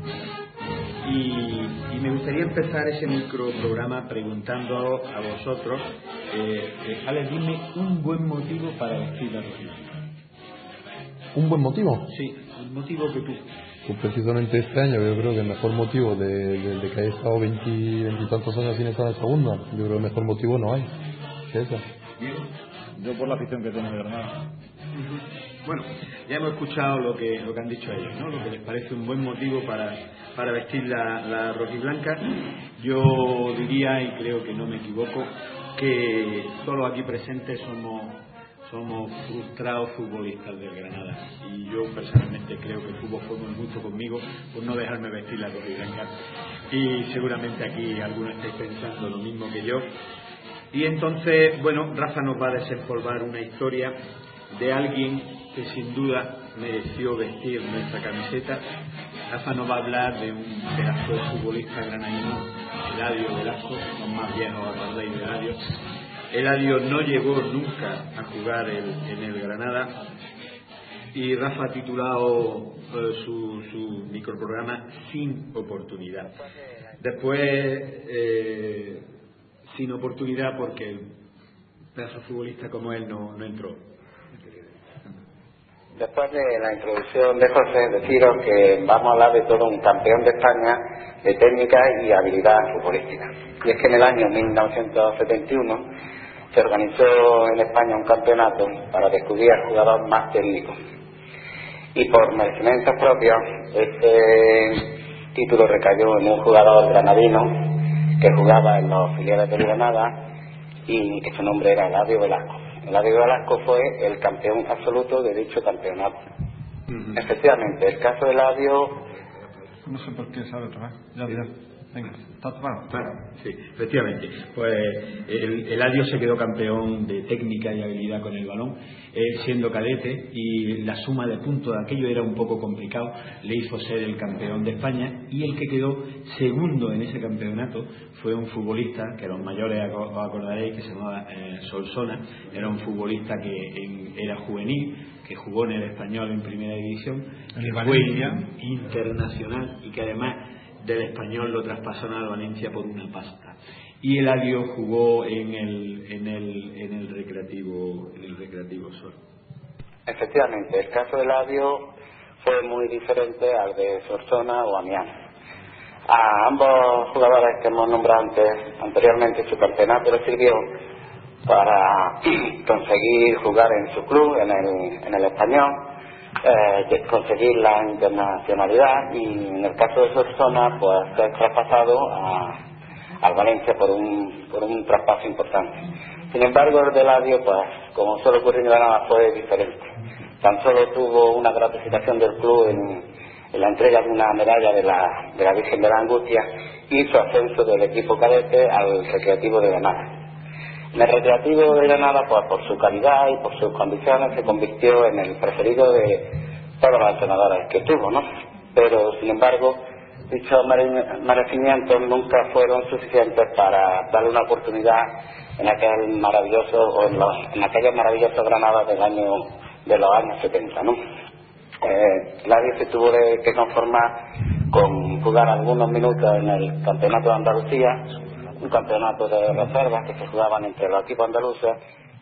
Y me gustaría empezar ese microprograma preguntando a vosotros, Alex, dime un buen motivo para vestir la roja. ¿Un buen motivo? Sí, un motivo que tú... Pues precisamente este año yo creo que el mejor motivo de que haya estado 20 tantos años sin estar en segunda, yo creo que el mejor motivo no hay que eso. Yo por la afición que tengo de Granada. Bueno, ya hemos escuchado lo que han dicho ellos, ¿no? Lo que les parece un buen motivo para vestir la rojiblanca. Yo diría, y creo que no me equivoco, que todos aquí presentes somos frustrados futbolistas del Granada, y yo personalmente creo que el fútbol fue muy mucho conmigo por no dejarme vestir la rojiblanca, y seguramente aquí algunos estáis pensando lo mismo que yo. Y entonces, bueno, Rafa nos va a desempolvar una historia de alguien que sin duda mereció vestir nuestra camiseta. Rafa nos va a hablar de un pedazo de futbolista granadino, Eladio Velasco. Los más viejos acordáis de Eladio. Eladio no llegó nunca a jugar en el Granada, y Rafa ha titulado su microprograma Sin Oportunidad. Después, sin oportunidad porque el pedazo futbolista como él no entró. Después de la introducción de José, deciros que vamos a hablar de todo un campeón de España de técnica y habilidad futbolística. Y es que en el año 1971 se organizó en España un campeonato para descubrir al jugador más técnico. Y por merecimientos propios, este título recayó en un jugador granadino que jugaba en los filiales de Granada y que su nombre era Eladio Velasco. Eladio Velasco fue el campeón absoluto de dicho campeonato. Efectivamente, el caso de Eladio... No sé por qué sale otra vez. Ya. Venga, claro. Sí, efectivamente. Pues el Eladio se quedó campeón de técnica y habilidad con el balón, siendo cadete, y la suma de puntos de aquello era un poco complicado, le hizo ser el campeón de España, y el que quedó segundo en ese campeonato fue un futbolista, que los mayores os acordaréis, que se llamaba Solsona. Era un futbolista que era juvenil, que jugó en el Español en primera división, que fue internacional y que además del Español lo traspasaron al Valencia por una pasta. Y Eladio jugó en el Recreativo Sol. Efectivamente, el caso de Eladio fue muy diferente al de Solsona o Amián. A ambos jugadores que hemos nombrado anteriormente, su campeonato le sirvió para conseguir jugar en su club, en el Español, conseguir la internacionalidad, y en el caso de Solsona pues ser traspasado al Valencia por un traspaso importante. Sin embargo, el de Eladio, pues como suele ocurrir en Granada, fue diferente. Tan solo tuvo una gratificación del club en la entrega de una medalla de la Virgen de la Angustia, y su ascenso del equipo cadete al Recreativo de Granada. En el Recreativo de Granada, pues por su calidad y por sus condiciones, se convirtió en el preferido de todos los entrenadores que tuvo, ¿no? Pero, sin embargo, dichos merecimientos nunca fueron suficientes para darle una oportunidad en aquel maravilloso, en aquellas maravillosas Granadas de los años 70, ¿no? Eladio se tuvo que conformar con jugar algunos minutos en el Campeonato de Andalucía, un campeonato de reservas que se jugaban entre los equipos andaluces,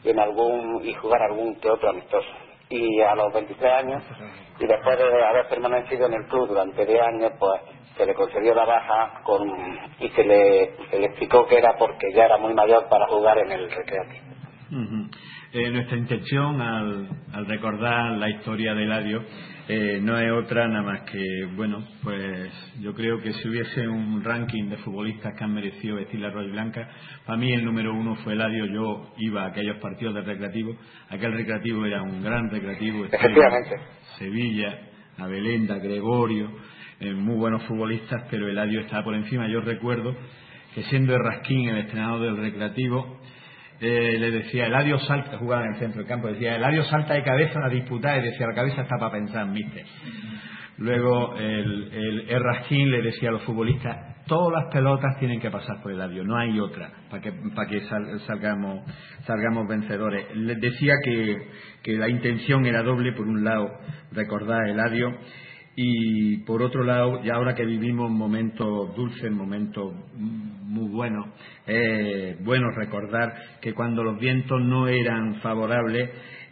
y jugar algún que otro amistoso. Y a los 23 años, y después de haber permanecido en el club durante 10 años, pues se le concedió la baja y se le explicó que era porque ya era muy mayor para jugar en el Recreativo. Nuestra intención al recordar la historia de Eladio no es otra nada más que, bueno, pues yo creo que si hubiese un ranking de futbolistas que han merecido vestir la roja y blanca, para mí el número 1 fue Eladio. Yo iba a aquellos partidos del Recreativo. Aquel Recreativo era un gran Recreativo. Efectivamente. Sevilla, Abelenda, Gregorio, muy buenos futbolistas, pero Eladio estaba por encima. Yo recuerdo que, siendo Errasquín el entrenador del Recreativo, le decía: Eladio salta, jugaba en el centro del campo, decía: Eladio salta de cabeza a disputar, y decía: la cabeza está para pensar, mister. Luego el Errasquín le decía a los futbolistas: todas las pelotas tienen que pasar por Eladio, no hay otra para que salgamos vencedores. Les decía que la intención era doble: por un lado recordar a Eladio, y por otro lado, ya ahora que vivimos momentos dulces, momentos muy buenos, bueno recordar que cuando los vientos no eran favorables,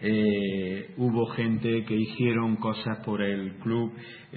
hubo gente que hicieron cosas por el club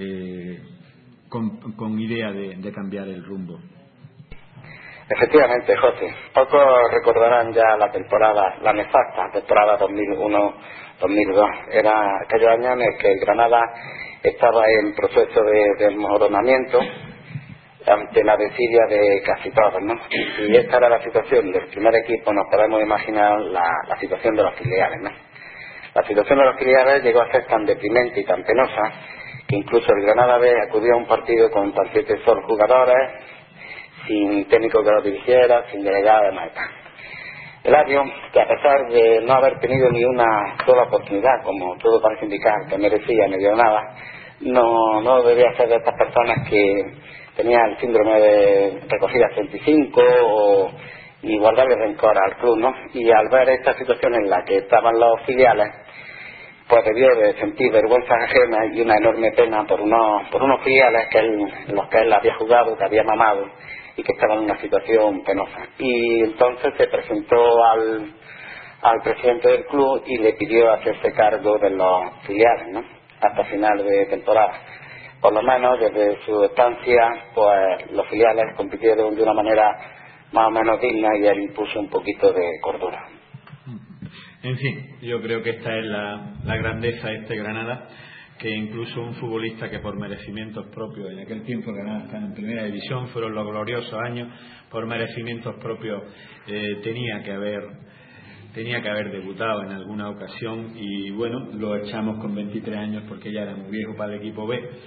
con idea de cambiar el rumbo. Efectivamente, José. Pocos recordarán ya la nefasta temporada 2001-2002. Era aquellos años en el que el Granada estaba en proceso de desmoronamiento ante la desidia de casi todos, ¿no? Y esta era la situación del primer equipo. Nos podemos imaginar la situación de los filiales, ¿no? La situación de los filiales llegó a ser tan deprimente y tan penosa que incluso el Granada B acudió a un partido con tan 7 solo jugadores, sin técnico que lo dirigiera, sin delegado de nada. Eladio, que a pesar de no haber tenido ni una sola oportunidad, como todo parece indicar que merecía, ni dio nada, no debía ser de estas personas que tenían el síndrome de recogida 35 y guardarle rencor al club, ¿no? Y al ver esta situación en la que estaban los filiales, pues debió de sentir vergüenza ajena y una enorme pena por unos filiales en los que él había jugado, que había mamado, y que estaban en una situación penosa. Y entonces se presentó al presidente del club y le pidió hacerse cargo de los filiales, ¿no? Hasta final de temporada. Por lo menos desde su estancia, pues los filiales compitieron de una manera más o menos digna, y él impuso un poquito de cordura. En fin, yo creo que esta es la grandeza de este Granada, que incluso un futbolista que por merecimientos propios, en aquel tiempo Granada estaba en primera división, fueron los gloriosos años, por merecimientos propios tenía que haber debutado en alguna ocasión, y bueno, lo echamos con 23 años porque ya era muy viejo para el equipo B,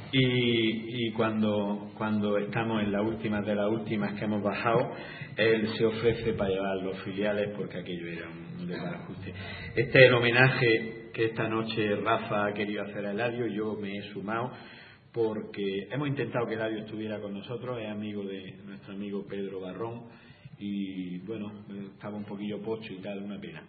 y cuando estamos en la última de las últimas que hemos bajado, él se ofrece para llevar los filiales porque aquello era un desbarajuste. Este es el homenaje que esta noche Rafa ha querido hacer a Eladio. Yo me he sumado porque hemos intentado que Eladio estuviera con nosotros, es amigo de nuestro amigo Pedro Barrón, y bueno, estaba un poquillo pocho y tal, una pena,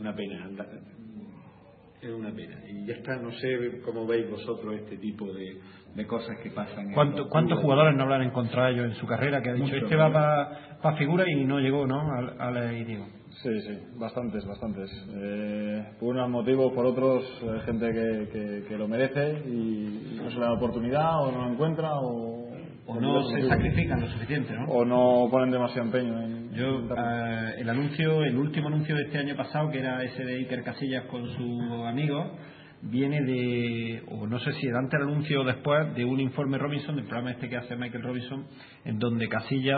es una pena. Y ya está, no sé cómo veis vosotros este tipo de cosas que pasan. ¿Cuántos jugadores no habrán encontrado ellos en su carrera que ha dicho, este va para figura y no llegó, ¿no? A Diego. Sí, bastantes. Por unos motivos, por otros, gente que lo merece y no se le da oportunidad o no lo encuentra o no se sacrifican lo suficiente, ¿no? O no ponen demasiado empeño en... El último anuncio de este año pasado, que era ese de Iker Casillas con sus amigos, viene de, o no sé si era antes del anuncio o después, de un informe Robinson, del programa este que hace Michael Robinson, en donde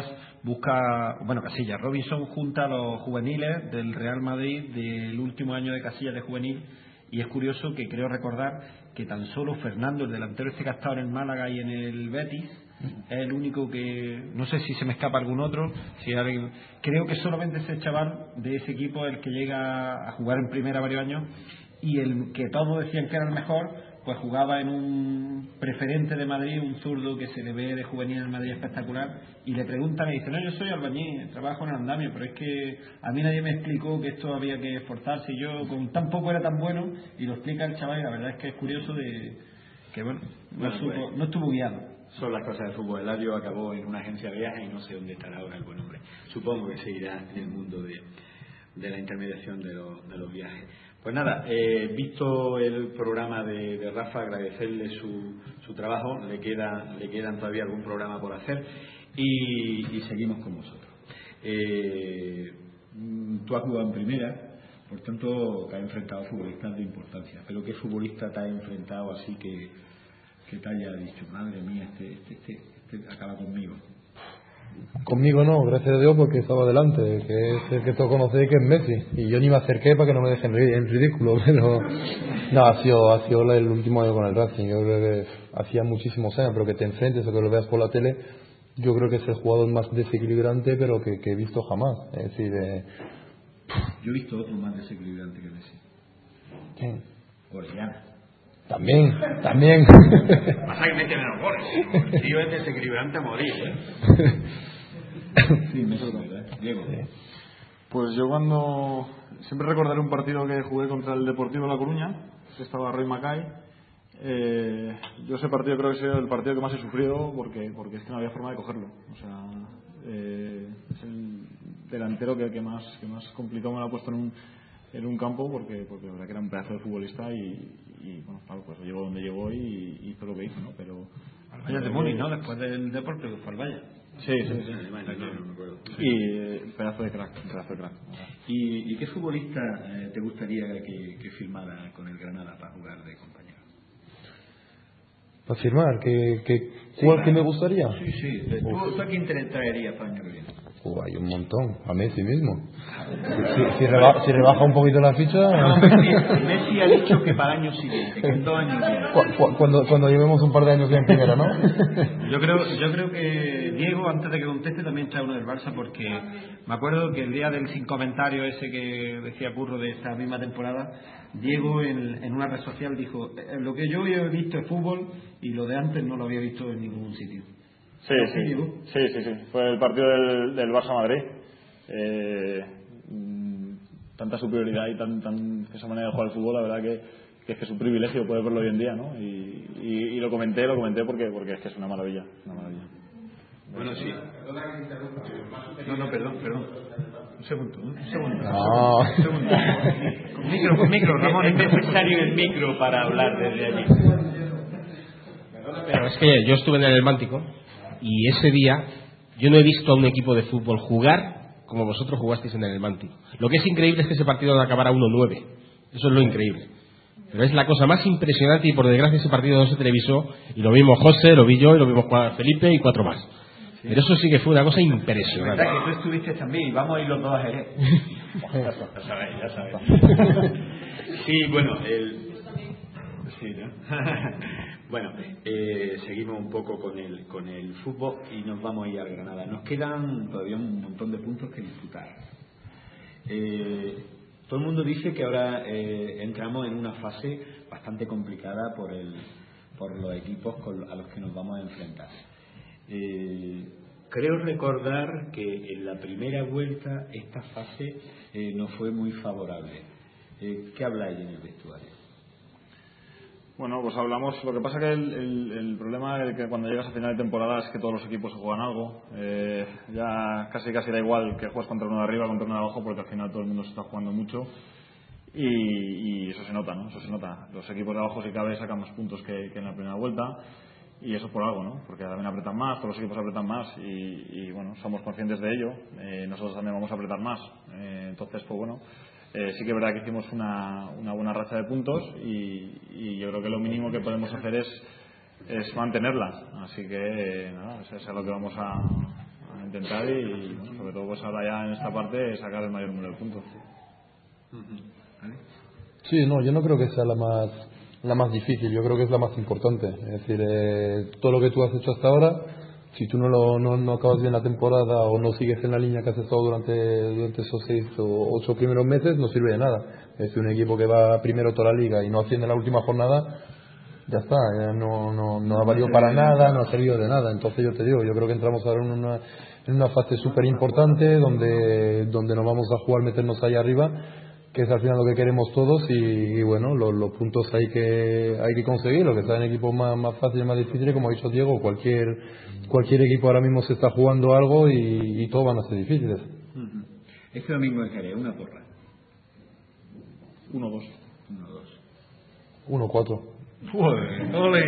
Robinson junta a los juveniles del Real Madrid del último año de Casillas de juvenil, y es curioso que creo recordar que tan solo Fernando, el delantero este que ha estado en el Málaga y en el Betis, es el único que, no sé si se me escapa algún otro, creo que solamente ese chaval de ese equipo es el que llega a jugar en primera varios años, y el que todos decían que era el mejor, pues jugaba en un preferente de Madrid, un zurdo que se le ve de juvenil en Madrid espectacular, y le preguntan y dice, no, yo soy albañil, trabajo en el andamio, pero es que a mí nadie me explicó que esto había que esforzarse, y yo con tan poco era tan bueno, y lo explica el chaval, y la verdad es que es curioso de que no estuvo guiado. Son las cosas del fútbol. Eladio acabó en una agencia de viajes y no sé dónde estará ahora el buen hombre. Supongo que seguirá en el mundo de la intermediación de los viajes. Pues nada, visto el programa de Rafa, agradecerle su trabajo. Le quedan todavía algún programa por hacer y seguimos con vosotros. Tú has jugado en primera, por tanto te has enfrentado a futbolistas de importancia, pero ¿qué futbolista te has enfrentado así que te haya dicho, madre mía, este acaba conmigo? Conmigo no, gracias a Dios, porque estaba delante, que es el que todos conocéis, que es Messi, y yo ni me acerqué para que no me dejen en ridículo, pero no, ha sido el último año con el Racing. Yo creo que hacía muchísimos años, pero que te enfrentes o que lo veas por la tele, yo creo que es el jugador más desequilibrante, pero que he visto jamás. Es decir, yo he visto otro más desequilibrante que Messi. ¿Quién? Orellana. También. Pasa que mete menos goles. El tío es desequilibrante a morir, Sí, me suena, Diego. Pues yo siempre recordaré un partido que jugué contra el Deportivo de La Coruña, que estaba Roy Mackay. Yo ese partido creo que ha sido el partido que más he sufrido porque es que no había forma de cogerlo. O sea, es el delantero que más complicado me lo ha puesto en un campo porque la verdad que era un pedazo de futbolista y bueno, claro, pues llegó donde llegó y hizo lo que hizo, ¿no? Pero al Valle de Múnich, ¿no? Después del Deporte que fue al Valle. Sí. Y pedazo de crack. ¿Y qué futbolista te gustaría que firmara con el Granada para jugar de compañero? ¿Para firmar? ¿Cuál que me gustaría? Sí. ¿Tú a quién te traerías para el año que viene? Hay un montón, a Messi mismo. Si rebaja un poquito la ficha. No, Messi ha dicho que para el año siguiente, que en 2 años ya. Cuando llevemos un par de años ya en primera, ¿no? Yo creo que Diego, antes de que conteste, también trae uno del Barça, porque me acuerdo que el día del sin comentario ese que decía Curro de esta misma temporada, Diego en una red social dijo, lo que yo he visto es fútbol y lo de antes no lo había visto en ningún sitio. Sí. Fue el partido del Barça-Madrid. Tanta superioridad y esa manera de jugar al fútbol, la verdad que es un privilegio poder verlo hoy en día, ¿no? Y lo comenté porque es que es una maravilla. Bueno, sí. No, perdón. Un segundo. Con micro, Ramón. Es necesario el micro para hablar desde allí. Pero es que yo estuve en el Mántico y ese día yo no he visto a un equipo de fútbol jugar como vosotros jugasteis en el Mántico. Lo que es increíble es que ese partido acabara 1-9. Eso es lo increíble. Pero es la cosa más impresionante y por desgracia ese partido no se televisó y lo vimos José, lo vi yo y lo vimos Felipe y 4 más. Sí. Pero eso sí que fue una cosa impresionante. La verdad que tú estuviste también y vamos a ir los dos a Jerez. Ya sabes. Sí, bueno, Sí, ¿no? Bueno, seguimos un poco con el fútbol y nos vamos a ir al Granada. Nos quedan todavía un montón de puntos que disputar. Todo el mundo dice que ahora entramos en una fase bastante complicada por los equipos a los que nos vamos a enfrentar. Creo recordar que en la primera vuelta esta fase no fue muy favorable. ¿Qué habláis en el vestuario? Bueno, pues hablamos. Lo que pasa que el problema es que cuando llegas a final de temporada es que todos los equipos se juegan algo. Ya casi da igual que juegues contra uno de arriba, contra uno de abajo, porque al final todo el mundo se está jugando mucho. Y eso se nota, ¿no? Eso se nota. Los equipos de abajo, si cabe, sacan más puntos que en la primera vuelta. Y eso por algo, ¿no? Porque también apretan más, todos los equipos apretan más. Y bueno, somos conscientes de ello. Nosotros también vamos a apretar más. Entonces, pues bueno. Sí que es verdad que hicimos una buena racha de puntos y yo creo que lo mínimo que podemos hacer es mantenerla. Así que nada, eso es lo que vamos a intentar y bueno, sobre todo pues ahora ya en esta parte sacar el mayor número de puntos. Sí, no, yo no creo que sea la más difícil, yo creo que es la más importante. Es decir, todo lo que tú has hecho hasta ahora, si tú no acabas bien la temporada o no sigues en la línea que has estado durante esos 6 o 8 primeros meses, no sirve de nada. Es decir, un equipo que va primero toda la liga y no asciende en la última jornada, ya está, no ha valido para nada, no ha servido de nada. Entonces yo te digo, yo creo que entramos ahora en una fase súper importante donde nos vamos a jugar meternos ahí arriba, que es al final lo que queremos todos y bueno, los puntos hay que conseguir, lo que está en equipos más fáciles, más difíciles, como ha dicho Diego, cualquier equipo ahora mismo se está jugando algo y todos van a ser difíciles. Este domingo en Jerez, una porra. 1-2. 1-4. ¡Ole!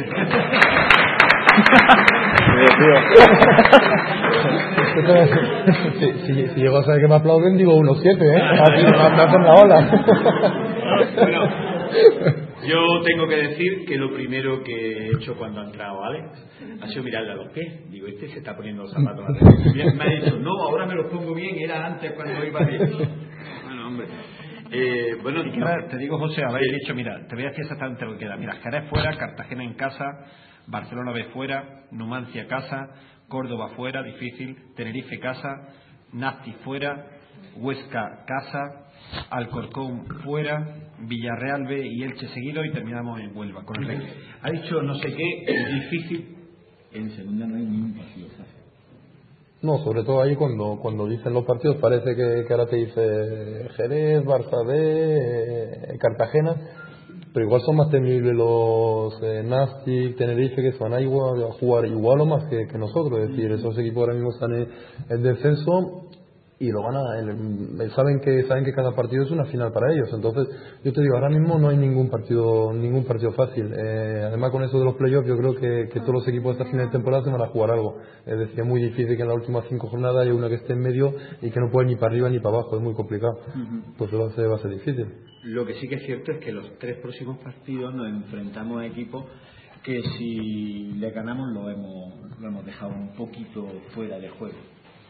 Si llego a saber que me aplauden, digo 1-7, Aquí me hacen la ola. Bueno, yo tengo que decir que lo primero que he hecho cuando ha entrado Alex ha sido mirarle a los pies. Digo, este se está poniendo los zapatos al revés. Me ha dicho, no, ahora me los pongo bien, era antes cuando iba bien. Bueno, hombre. Bueno, te digo, José, habéis dicho, mira, te voy a decir exactamente lo que queda. Mira, Jerez fuera, Cartagena en casa, Barcelona B fuera, Numancia casa, Córdoba fuera, difícil, Tenerife casa, Nafti fuera, Huesca casa, Alcorcón fuera, Villarreal B y Elche seguido y terminamos en Huelva con el Rey. Ha dicho no sé qué, difícil. En segunda no hay ni un partido fácil. No, sobre todo ahí cuando dicen los partidos parece que ahora te dice Jerez, Barça B, Cartagena, pero igual son más temibles los Nastic, Tenerife, que se van a jugar igual o más que nosotros. Es decir, esos equipos ahora mismo están en descenso y lo van a saben que cada partido es una final para ellos. Entonces yo te digo, ahora mismo no hay ningún partido fácil. Además, con eso de los playoffs, yo creo que todos los equipos de esta final de temporada se van a jugar algo. Es decir, es muy difícil que en las últimas 5 jornadas haya una que esté en medio y que no pueda ni para arriba ni para abajo. Es muy complicado. Entonces va a ser difícil. Lo que sí que es cierto es que los 3 próximos partidos nos enfrentamos a equipos que si le ganamos lo hemos dejado un poquito fuera de juego.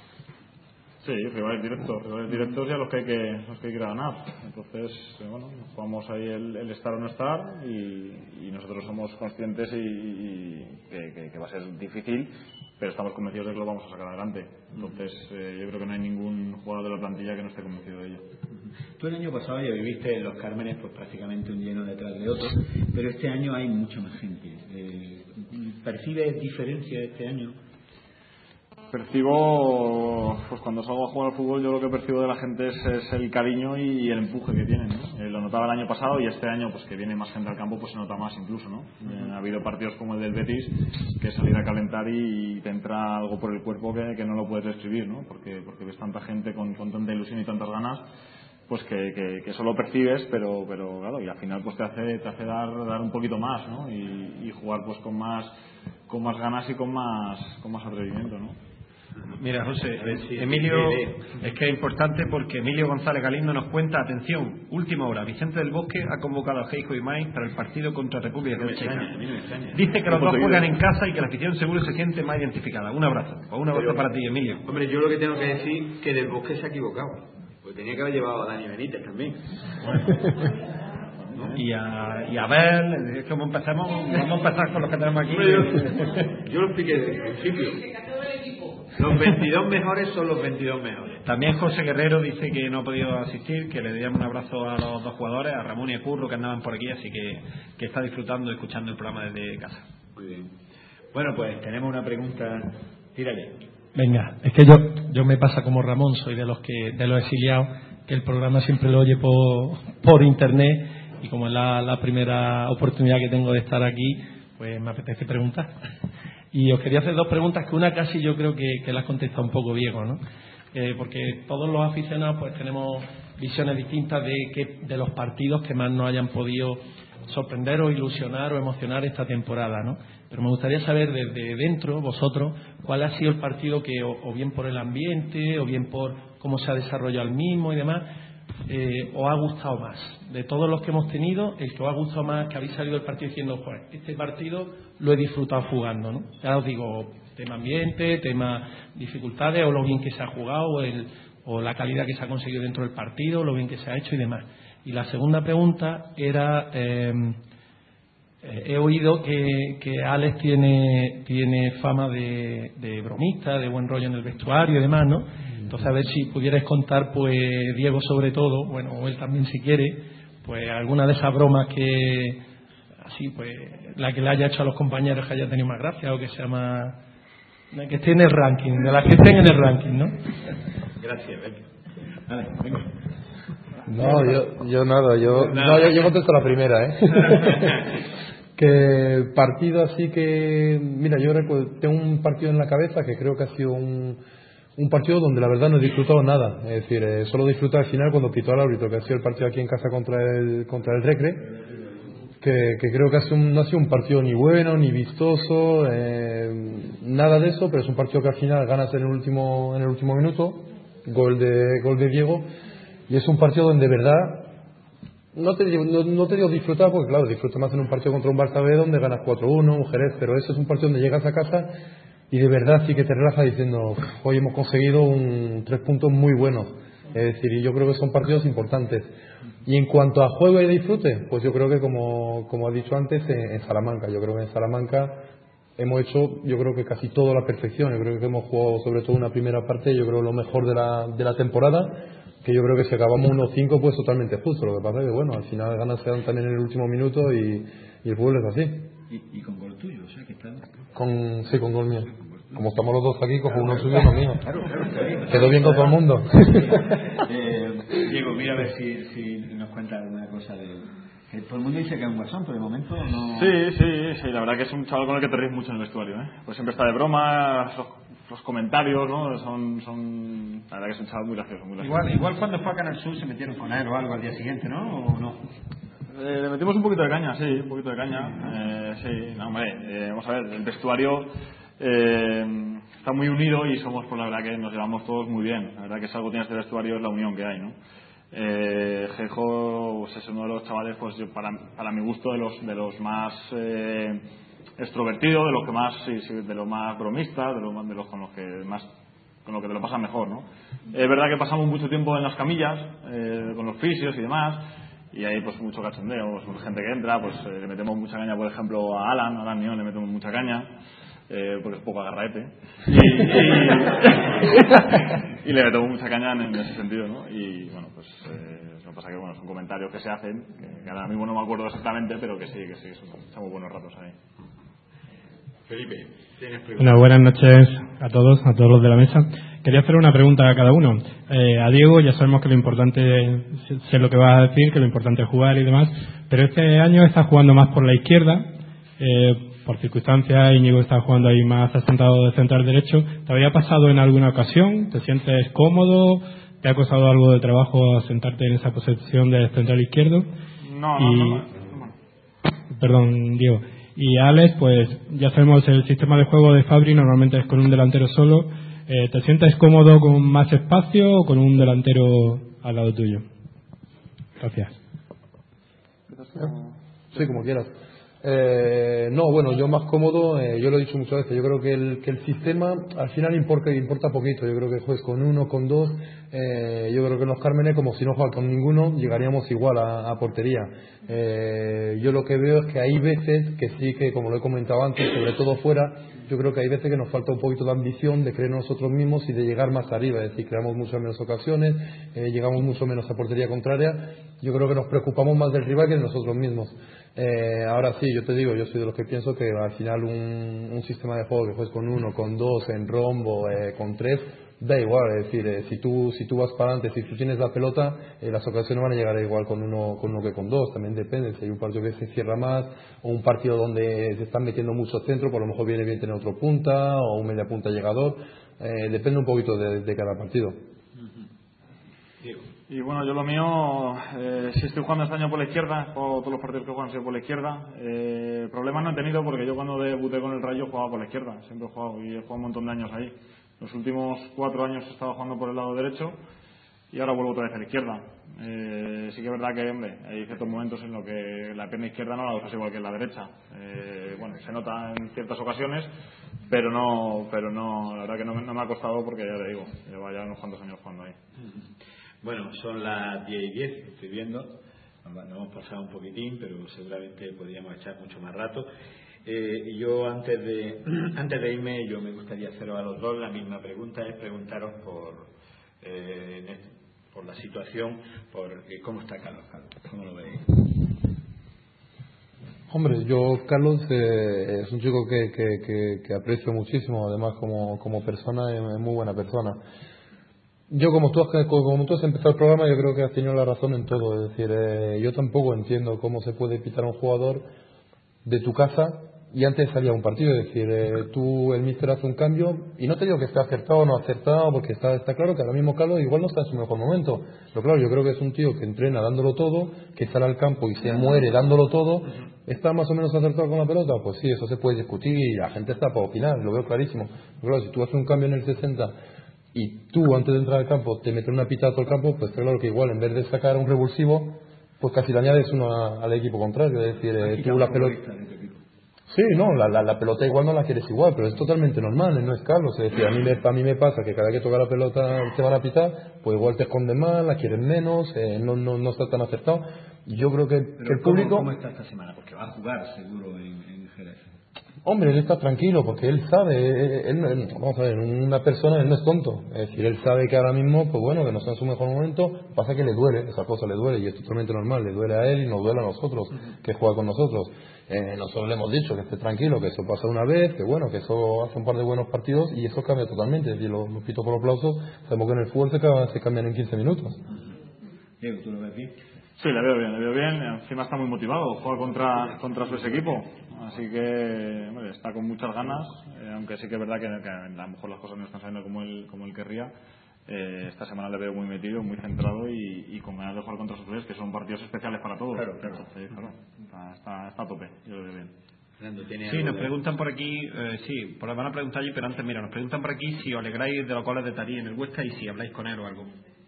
Sí, rivales directos ya los que hay que ganar. Entonces, bueno, jugamos ahí el estar o no estar y nosotros somos conscientes y que va a ser difícil, pero estamos convencidos de que lo vamos a sacar adelante. Entonces, yo creo que no hay ningún jugador de la plantilla que no esté convencido de ello. Tú el año pasado ya viviste en Los Cármenes pues prácticamente un lleno detrás de otro, pero este año hay mucha más gente. ¿Percibes diferencia este año? Percibo, pues cuando salgo a jugar al fútbol, yo lo que percibo de la gente es el cariño y el empuje que tienen, ¿no? Lo notaba el año pasado y este año, pues que viene más gente al campo, pues se nota más incluso, ¿no? Ha habido partidos como el del Betis, que salir a calentar y te entra algo por el cuerpo que no lo puedes describir, ¿no? Porque ves tanta gente con tanta ilusión y tantas ganas, pues que eso lo percibes, pero claro, y al final pues te hace dar un poquito más, ¿no? Y jugar pues con más ganas y con más atrevimiento, ¿no? Mira, José, Emilio, es que es importante porque Emilio González Galindo nos cuenta, atención, última hora, Vicente del Bosque ha convocado a Heijo y Maiz para el partido contra República Checa. Dice que los dos juegan en casa y que la afición seguro se siente más identificada. Un abrazo para ti, Emilio. Hombre, yo lo que tengo que decir que del Bosque se ha equivocado, porque tenía que haber llevado a Dani Benítez también. y a ver, ¿cómo empezamos? Vamos a empezar con los que tenemos aquí. Yo lo expliqué desde el principio. Los 22 mejores son los 22 mejores. También José Guerrero dice que no ha podido asistir, que le damos un abrazo a los dos jugadores, a Ramón y a Curro, que andaban por aquí, así que está disfrutando y escuchando el programa desde casa. Muy bien. Bueno, pues tenemos una pregunta. Tírale. Venga, es que yo me pasa como Ramón, soy de los exiliados, que el programa siempre lo oye por internet, y como es la primera oportunidad que tengo de estar aquí, pues me apetece preguntar. Y os quería hacer dos preguntas, que una casi yo creo que las contesta un poco Diego, ¿no? Porque todos los aficionados pues tenemos visiones distintas de los partidos que más nos hayan podido sorprender o ilusionar o emocionar esta temporada, ¿no? Pero me gustaría saber desde dentro, vosotros, cuál ha sido el partido que, o bien por el ambiente, o bien por cómo se ha desarrollado el mismo y demás, os ha gustado más. De todos los que hemos tenido, el que os ha gustado más, que habéis salido del partido diciendo, pues este partido lo he disfrutado jugando, ¿no? Ya os digo, tema ambiente, tema dificultades, o lo bien que se ha jugado, o la calidad que se ha conseguido dentro del partido, lo bien que se ha hecho y demás. Y la segunda pregunta era, he oído que Alex tiene fama de bromista, de buen rollo en el vestuario y demás, ¿no? Entonces, a ver si pudierais contar, pues, Diego sobre todo, bueno, o él también si quiere, pues alguna de esas bromas que, así, pues, la que le haya hecho a los compañeros que haya tenido más gracia, o que sea más, que esté en el ranking, de las que estén en el ranking, ¿no? Gracias, venga. No, yo nada, yo contesto la primera, Que partido así que, mira, yo tengo un partido en la cabeza que creo que ha sido un partido donde la verdad no he disfrutado nada, es decir, solo disfruté al final cuando pitó al árbitro, que ha sido el partido aquí en casa contra el Recre, que creo que no ha sido un partido ni bueno ni vistoso, nada de eso, pero es un partido que al final ganas en el último minuto, gol de Diego, y es un partido donde de verdad no te digo disfrutar, porque claro, disfruto más en un partido contra un Barça B donde ganas 4-1, un Jerez, pero eso es un partido donde llegas a casa y de verdad sí que te relajas diciendo, hoy hemos conseguido 3 puntos muy buenos. Es decir, y yo creo que son partidos importantes. Y en cuanto a juego y disfrute, pues yo creo que como he dicho antes, en Salamanca. Yo creo que en Salamanca hemos hecho, yo creo que casi todo a la perfección. Yo creo que hemos jugado sobre todo una primera parte, yo creo lo mejor de la temporada, que yo creo que si acabamos 1-5 pues totalmente justo. Lo que pasa es que bueno, al final ganas se dan también en el último minuto y el fútbol es así. Y con gol tuyo, o sea que está... Sí, con gol mío. Como estamos los dos aquí, cojo uno suyo y uno mío. Claro, está bien. Quedó bien con todo el mundo. Diego, mira a ver si nos cuenta alguna cosa de... Que todo el mundo dice que es un guasón, pero de momento no... Sí, la verdad que es un chaval con el que te ríes mucho en el vestuario, Pues siempre está de broma, los comentarios, ¿no? Son... La verdad que es un chaval muy gracioso, muy gracioso. Igual cuando fue a Canal Sur se metieron con él o algo al día siguiente, ¿no? ¿O no? Le metimos un poquito de caña, sí, un poquito de caña. Sí, no, hombre, vamos a ver, el vestuario está muy unido y somos, pues la verdad que nos llevamos todos muy bien. La verdad que si algo tiene este vestuario es la unión que hay, ¿no? Jejo pues es uno de los chavales, pues yo, para mi gusto, de los más extrovertidos, de los que más, de los más bromistas, de los con los que te lo pasan mejor, ¿no? Es verdad que pasamos mucho tiempo en las camillas, con los fisios y demás. Y ahí pues mucho cachondeo, pues gente que entra, pues le metemos mucha caña, por ejemplo, a Alan Nión le metemos mucha caña, porque es poco agarraete, y le metemos mucha caña en ese sentido, ¿no? Y bueno, pues lo que pasa que bueno, son comentarios que se hacen, que ahora mismo no me acuerdo exactamente, pero que sí, son buenos ratos ahí. Felipe, tienes preguntas. Bueno, buenas noches a todos los de la mesa. Quería hacer una pregunta a cada uno. A Diego ya sabemos que lo importante, sé lo que vas a decir, que lo importante es jugar y demás, pero este año estás jugando más por la izquierda, por circunstancias. Íñigo está jugando ahí más asentado de central derecho. ¿Te había pasado en alguna ocasión? ¿Te sientes cómodo? ¿Te ha costado algo de trabajo sentarte en esa posición de central izquierdo? No. Perdón, Diego. Y Alex, pues ya sabemos el sistema de juego de Fabri normalmente es con un delantero solo. ¿Te sientes cómodo con más espacio o con un delantero al lado tuyo? Gracias. Sí, como quieras. No, bueno, yo más cómodo, yo lo he dicho muchas veces, yo creo que el sistema al final importa poquito, yo creo que juegues con uno, con dos, yo creo que en los Cármenes, como si no juegas con ninguno, llegaríamos igual a portería. Yo lo que veo es que hay veces que sí, que como lo he comentado antes, sobre todo fuera, yo creo que hay veces que nos falta un poquito de ambición, de creer en nosotros mismos y de llegar más arriba, es decir, creamos muchas menos ocasiones, llegamos mucho menos a portería contraria, yo creo que nos preocupamos más del rival que de nosotros mismos. Ahora sí, yo te digo, yo soy de los que pienso que al final un sistema de juego que juegues con uno, con dos, en rombo, con tres, da igual, es decir, si tú vas para adelante, si tú tienes la pelota, las ocasiones van a llegar igual con uno que con dos, también depende, si hay un partido que se cierra más, o un partido donde se están metiendo mucho centro, por lo mejor viene bien tener otro punta, o un media punta llegador, depende un poquito de cada partido. Y bueno, yo lo mío, si estoy jugando este año por la izquierda, todos los partidos que juegan han sido por la izquierda. Problemas no he tenido porque yo cuando debuté con el Rayo jugaba por la izquierda, siempre he jugado y he jugado un montón de años ahí. Los últimos 4 años he estado jugando por el lado derecho y ahora vuelvo otra vez a la izquierda. Sí que es verdad que, hombre, hay ciertos momentos en los que la pierna izquierda no la usas igual que la derecha. Bueno, se nota en ciertas ocasiones, pero no, la verdad que no me ha costado porque ya te digo, llevo ya unos cuantos años jugando ahí. Bueno, son las 10:10, estoy viendo, nos hemos pasado un poquitín, pero seguramente podríamos echar mucho más rato. Y yo antes de irme, yo me gustaría haceros a los dos la misma pregunta, es preguntaros por la situación, por cómo está Carlos, cómo lo veis. Hombre, yo Carlos es un chico que aprecio muchísimo, además como persona es muy buena persona. Yo como tú has empezado el programa, yo creo que has tenido la razón en todo, es decir, yo tampoco entiendo cómo se puede pitar a un jugador de tu casa y antes salía un partido, es decir, el míster hace un cambio y no te digo que esté acertado o no acertado, porque está claro que ahora mismo Carlos igual no está en su mejor momento, pero claro, yo creo que es un tío que entrena dándolo todo, que sale al campo y se muere dándolo todo. ¿Está más o menos acertado con la pelota? Pues sí, eso se puede discutir y la gente está para opinar, lo veo clarísimo, pero claro, si tú haces un cambio en el 60 y tú antes de entrar al campo te metes una pita a todo el campo, pues claro que igual en vez de sacar un revulsivo, pues casi le añades uno al equipo contrario, es decir, tú la pelota... Sí, no, la pelota igual no la quieres igual, pero es totalmente normal, no es Carlos, es decir, a mí me pasa que cada vez que toca la pelota te van a pitar, pues igual te escondes más, la quieres menos, no está tan acertado. Yo creo que el público... ¿Cómo está esta semana? Porque va a jugar seguro en Jerez. Hombre, él está tranquilo porque él sabe, vamos a ver, una persona, él no es tonto, es decir, él sabe que ahora mismo, pues bueno, que no está en su mejor momento, pasa que le duele, esa cosa le duele y es totalmente normal, le duele a él y nos duele a nosotros, que juega con nosotros. Nosotros le hemos dicho que esté tranquilo, que eso pasa una vez, que bueno, que eso hace un par de buenos partidos y eso cambia totalmente, es decir, los pito por aplausos, sabemos que en el fútbol se cambian en 15 minutos. Diego, ¿tú lo ves bien? Sí, le veo bien, encima está muy motivado, juega contra su ex equipo, así que hombre, está con muchas ganas, aunque sí que es verdad que a lo mejor las cosas no están saliendo como él querría. Esta semana le veo muy metido, muy centrado y con ganas de jugar contra sus rivales, que son partidos especiales para todos. Claro. Entonces, está a tope, yo lo veo bien. Sí, nos preguntan por aquí, pues van a preguntar allí, pero antes, mira, nos preguntan por aquí si os alegráis de los goles de Tarí en el Huesca y si habláis con él o algo.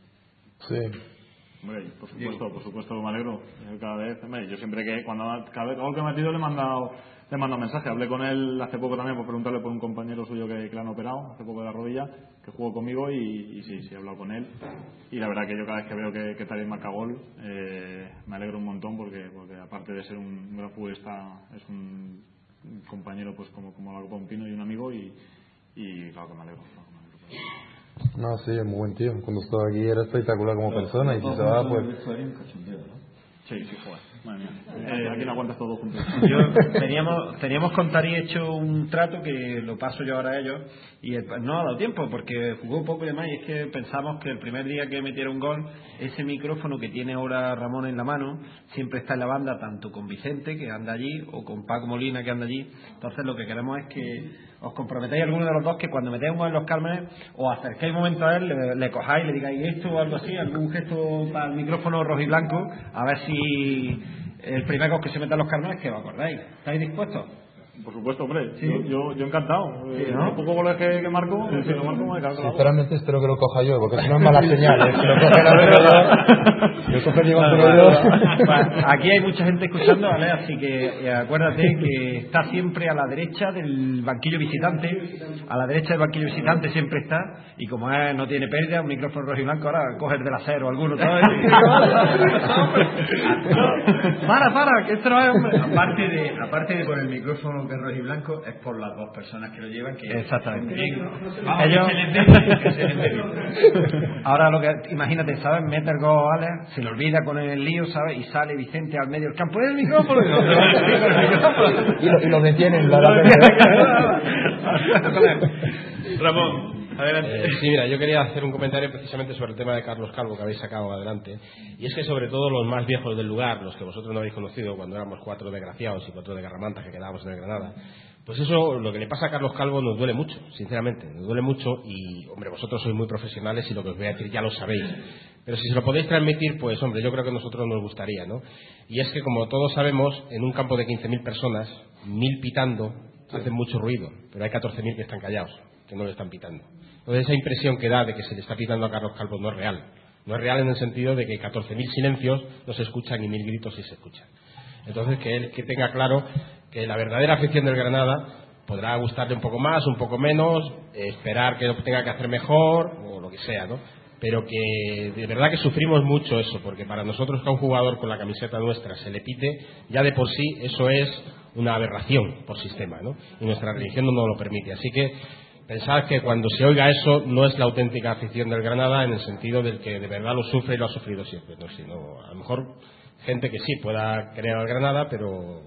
Sí. Hombre, por supuesto me alegro. Cada vez, yo siempre cada vez que me ha metido le he mandado mensaje. Hablé con él hace poco también por preguntarle por un compañero suyo que le han operado hace poco de la rodilla, que jugó conmigo y sí, he hablado con él. Y la verdad que yo cada vez que veo que Tarí marca gol, me alegro un montón porque aparte de ser un gran futbolista, es un compañero pues como la Copa Un Pino y un amigo y claro que me alegro. No, sí, es muy buen tío. Cuando estaba aquí era espectacular como persona y si se va, pues... Sí, joder. Madre mía. Aquí no aguantas todo juntos. Teníamos con Tarí hecho un trato que lo paso yo ahora a ellos y no ha dado tiempo porque jugó poco y demás y es que pensamos que el primer día que metiera un gol, ese micrófono que tiene ahora Ramón en la mano siempre está en la banda tanto con Vicente que anda allí o con Paco Molina que anda allí. Entonces lo que queremos es que os comprometáis alguno de los dos que cuando metáis un gol en los Cármenes os acerquéis un momento a él, le cojáis, le digáis esto o algo así, algún gesto para el micrófono rojo y blanco, a ver si el primer gol que se meta en los Cármenes que os acordáis. ¿Estáis dispuestos? Por supuesto, hombre. Sí. Yo encantado. Sí, ¿no? Los pocos goles que marco, si lo marco me cago en la boca. Sinceramente espero que lo coja yo, porque si no es mala señal. Si lo coge la yo coge yo. Aquí hay mucha gente escuchando, ¿vale? Así que acuérdate que está siempre a la derecha del banquillo visitante. A la derecha del banquillo visitante siempre está. Y como no tiene pérdida, un micrófono rojo y blanco, ahora coge el del acero o alguno. ¿Sabes? Para, que esto no es, hombre. Aparte de por el micrófono que es rojo y blanco, es por las dos personas que lo llevan, que exactamente. Vamos, Ellos... que se les dé bien. Ahora lo que imagínate, ¿sabes? Mete el gol Alex, se le olvida con el lío, ¿sabes? Y sale Vicente al medio del campo, ¡el micrófono! Y lo detienen. Ramón, adelante. Sí, mira, yo quería hacer un comentario precisamente sobre el tema de Carlos Calvo que habéis sacado adelante. Y es que sobre todo los más viejos del lugar, los que vosotros no habéis conocido cuando éramos 4 desgraciados y 4 de garramantas que quedábamos en el Granada, pues eso, lo que le pasa a Carlos Calvo nos duele mucho, sinceramente, nos duele mucho. Y, hombre, vosotros sois muy profesionales y lo que os voy a decir ya lo sabéis. Pero si se lo podéis transmitir, pues, hombre, yo creo que a nosotros nos gustaría, ¿no? Y es que, como todos sabemos, en un campo de 15.000 personas, 1.000 pitando, hacen mucho ruido, pero hay 14.000 que están callados, que no le están pitando. Entonces esa impresión que da de que se le está pitando a Carlos Calvo no es real. No es real en el sentido de que 14.000 silencios no se escuchan y 1.000 gritos sí se escuchan. Entonces que él que tenga claro que la verdadera afición del Granada podrá gustarle un poco más, un poco menos, esperar que lo tenga que hacer mejor o lo que sea, ¿no? Pero que de verdad que sufrimos mucho eso, porque para nosotros que a un jugador con la camiseta nuestra se le pite, ya de por sí eso es una aberración por sistema, ¿no? Y nuestra religión no nos lo permite. Así que pensad que cuando se oiga eso no es la auténtica afición del Granada en el sentido del que de verdad lo sufre y lo ha sufrido siempre, ¿no? Sino a lo mejor gente que sí pueda querer al Granada, pero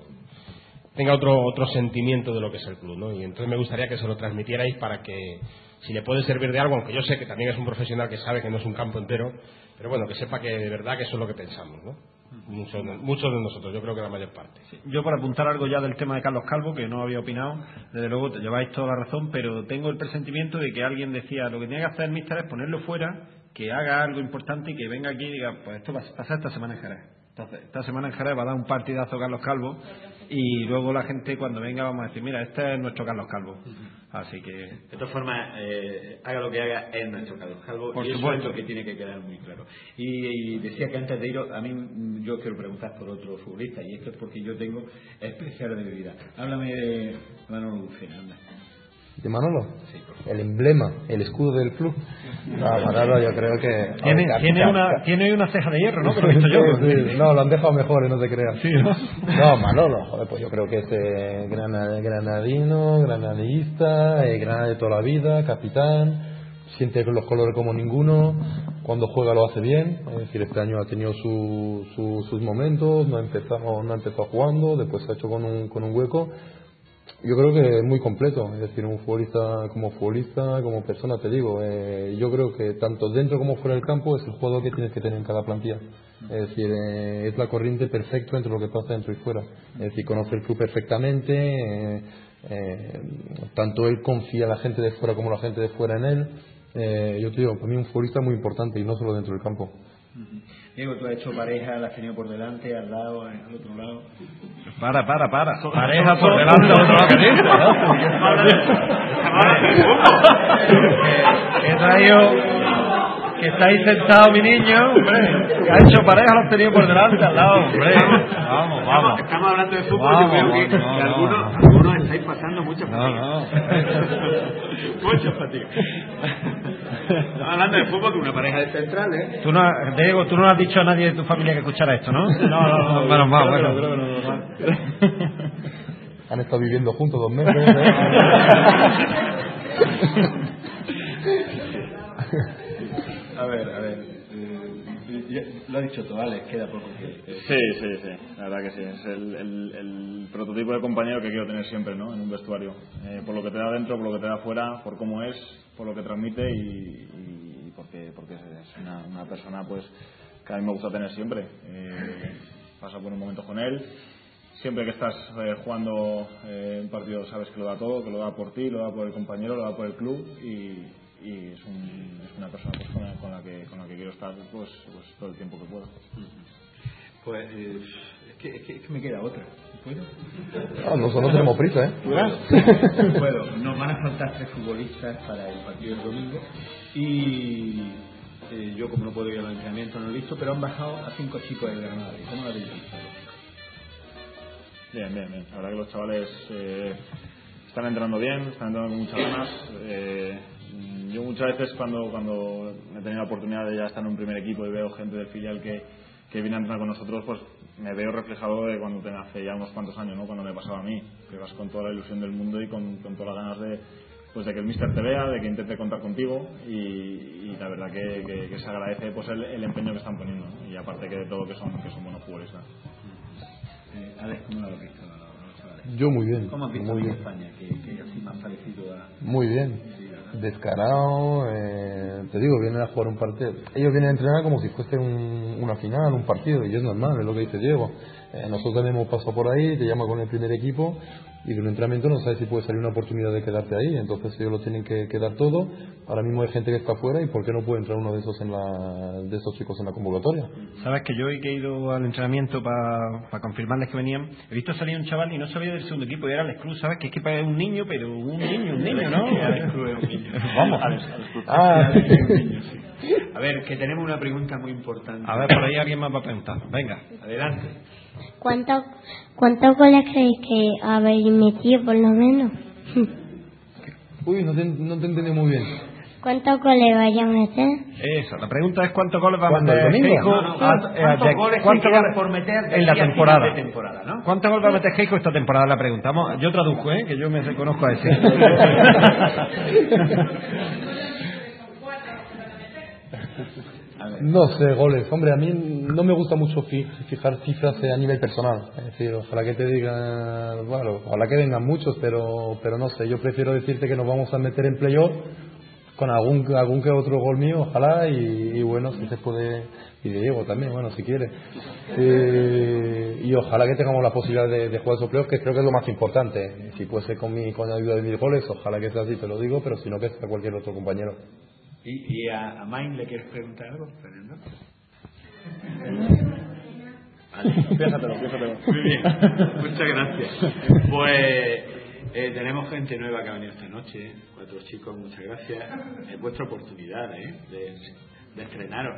tenga otro sentimiento de lo que es el club, ¿no? Y entonces me gustaría que se lo transmitierais para que, si le puede servir de algo, aunque yo sé que también es un profesional que sabe que no es un campo entero, pero bueno, que sepa que de verdad que eso es lo que pensamos, ¿no? Muchos de nosotros, yo creo que la mayor parte. Sí, yo por apuntar algo ya del tema de Carlos Calvo, que no había opinado, desde luego te lleváis toda la razón, pero tengo el presentimiento de que alguien decía, lo que tiene que hacer el míster es ponerlo fuera, que haga algo importante y que venga aquí y diga, pues esto va a pasar esta semana en Jerez. Entonces, esta semana en Jerez va a dar un partidazo Carlos Calvo y luego la gente cuando venga vamos a decir, mira, este es nuestro Carlos Calvo. Así que... De todas formas, haga lo que haga, es nuestro Carlos Calvo. Por y supuesto. eso es lo que tiene que quedar muy claro. Y decía que antes de iros, a mí yo quiero preguntar por otro futbolista, y esto es porque yo tengo especial de mi vida. Háblame de Manolo Lucena, anda. ¿De Manolo? Sí, por favor. El emblema, el escudo del club. Manolo yo creo que... Tiene una ceja de hierro, ¿no? Pero he visto yo. Sí, no, lo han dejado mejor, no te creas. Sí, ¿no? No, Manolo, joder, pues yo creo que es granadino, granadista, Granada de toda la vida, capitán, siente los colores como ninguno, cuando juega lo hace bien, es decir, este año ha tenido sus momentos, no ha empezado jugando, después se ha hecho con un hueco. Yo creo que es muy completo, es decir, un futbolista, como persona, te digo, yo creo que tanto dentro como fuera del campo es el jugador que tienes que tener en cada plantilla. Es decir, es la corriente perfecta entre lo que pasa dentro y fuera. Es decir, conoce el club perfectamente, tanto él confía en la gente de fuera como la gente de fuera en él. Yo te digo, para mí un futbolista muy importante y no solo dentro del campo. Diego, tú has hecho pareja, la has tenido por delante, al lado, al otro lado. Para. Pareja por delante, al otro lado. ¿Qué dices? He traído... Que estáis sentado, mi niño, hombre. Que ha hecho pareja, lo has tenido por delante, al lado, hombre. Vamos. Estamos hablando de fútbol, yo creo que algunos estáis pasando mucha fatiga. Mucha fatiga. Estamos hablando de fútbol, que una pareja de centrales. Diego, tú no has dicho a nadie de tu familia que escuchara esto, ¿no? No. Menos mal, bueno. Han estado viviendo juntos 2 meses. A ver. Lo ha dicho todo, Alex, queda poco que... Sí, la verdad que sí. Es el prototipo de compañero que quiero tener siempre, ¿no? En un vestuario. Por lo que te da dentro, por lo que te da fuera, por cómo es, por lo que transmite y porque es una persona pues que a mí me gusta tener siempre. Pasa buenos momentos con él. Siempre que estás jugando un partido sabes que lo da todo, que lo da por ti, lo da por el compañero, lo da por el club y es una persona pues, con la que quiero estar pues todo el tiempo que pueda. Pues es que me queda otra. ¿Puedo? Nosotros no tenemos prisa, ¿eh? Puedo. Nos van a faltar 3 futbolistas para el partido del domingo y yo, como no puedo ir al entrenamiento, no lo he visto, pero han bajado a 5 chicos del Granada. ¿Cómo lo habéis visto? Bien. La verdad que los chavales están entrando bien, están entrando con muchas ganas. Yo muchas veces cuando he tenido la oportunidad de ya estar en un primer equipo y veo gente del filial que viene a entrenar con nosotros, pues me veo reflejado de cuando hace ya unos cuantos años, ¿no? Cuando me pasaba a mí, que vas con toda la ilusión del mundo y con todas las ganas de que el míster te vea, de que intente contar contigo y la verdad que se agradece pues el empeño que están poniendo, ¿no? Y aparte que de todo que son buenos futbolistas. Alex, ¿cómo lo has visto los chavales? Yo muy bien. ¿Cómo has visto muy en bien. España? Que así me han parecido a... Muy bien. Descarado, te digo, vienen a jugar un partido. Ellos vienen a entrenar como si fuese una final, un partido, y es normal, es lo que dice Diego. Nosotros también hemos pasado por ahí, te llama con el primer equipo y de un entrenamiento no sabes si puede salir una oportunidad de quedarte ahí, entonces ellos lo tienen que dar todo. Ahora mismo hay gente que está afuera y ¿por qué no puede entrar uno de esos de esos chicos en la convocatoria? Sabes que yo hoy que he ido al entrenamiento para confirmarles que venían, he visto salir un chaval y no sabía del segundo equipo y era Alex Cruz, ¿sabes? Que es que es un niño, pero un niño, ¿no? Alex Cruz es un niño. Vamos. Alex Cruz. A ver, que tenemos una pregunta muy importante. A ver, por ahí alguien más va a preguntar. Venga, adelante. ¿Cuántos goles creéis que habéis metido, por lo menos? Uy, no te entendí muy bien. ¿Cuántos goles vais a meter? Eso, la pregunta es ¿cuántos goles va a ¿Cuándo, meter el domingo? Keiko? ¿Cuántos goles se quedan por meter en la temporada? De temporada, ¿no? ¿Cuántos goles va a meter Keiko esta temporada? La preguntamos. Yo traduzco, que yo me reconozco a ese. No sé, goles. Hombre, a mí no me gusta mucho fijar cifras a nivel personal. Es decir, ojalá que te digan, bueno, ojalá que vengan muchos, pero no sé. Yo prefiero decirte que nos vamos a meter en playoff con algún que otro gol mío, ojalá, y bueno, si se puede, y de Diego también, bueno, si quiere. Y ojalá que tengamos la posibilidad de jugar esos playoffs, que creo que es lo más importante. Si puede ser con la ayuda de 1000 goles, ojalá que sea así, te lo digo, pero si no, que sea cualquier otro compañero. ¿Y a Main le quieres preguntar algo, Fernando? Piénsatelo. Muy bien, muchas gracias. Pues tenemos gente nueva que ha venido esta noche, 4 chicos, muchas gracias. Es vuestra oportunidad de estrenaros,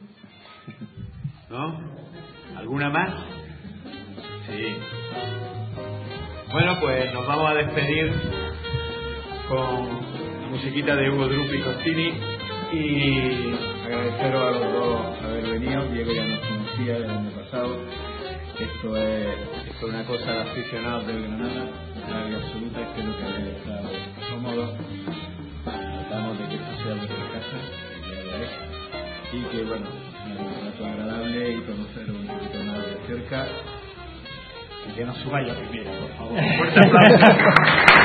¿no? ¿Alguna más? Sí. Bueno, pues nos vamos a despedir con la musiquita de Hugo Drupi y Costini y agradeceros a los dos haber venido. Diego ya nos conocía del año pasado. Esto es una cosa de aficionados del Granada, la absoluta, es que es lo que habéis estado cómodos. Tratamos de que esto sea vuestra casa, y que bueno, un rato agradable y conocer un poquito más de cerca y que no subáis a primera, por favor. Fuerte aplauso.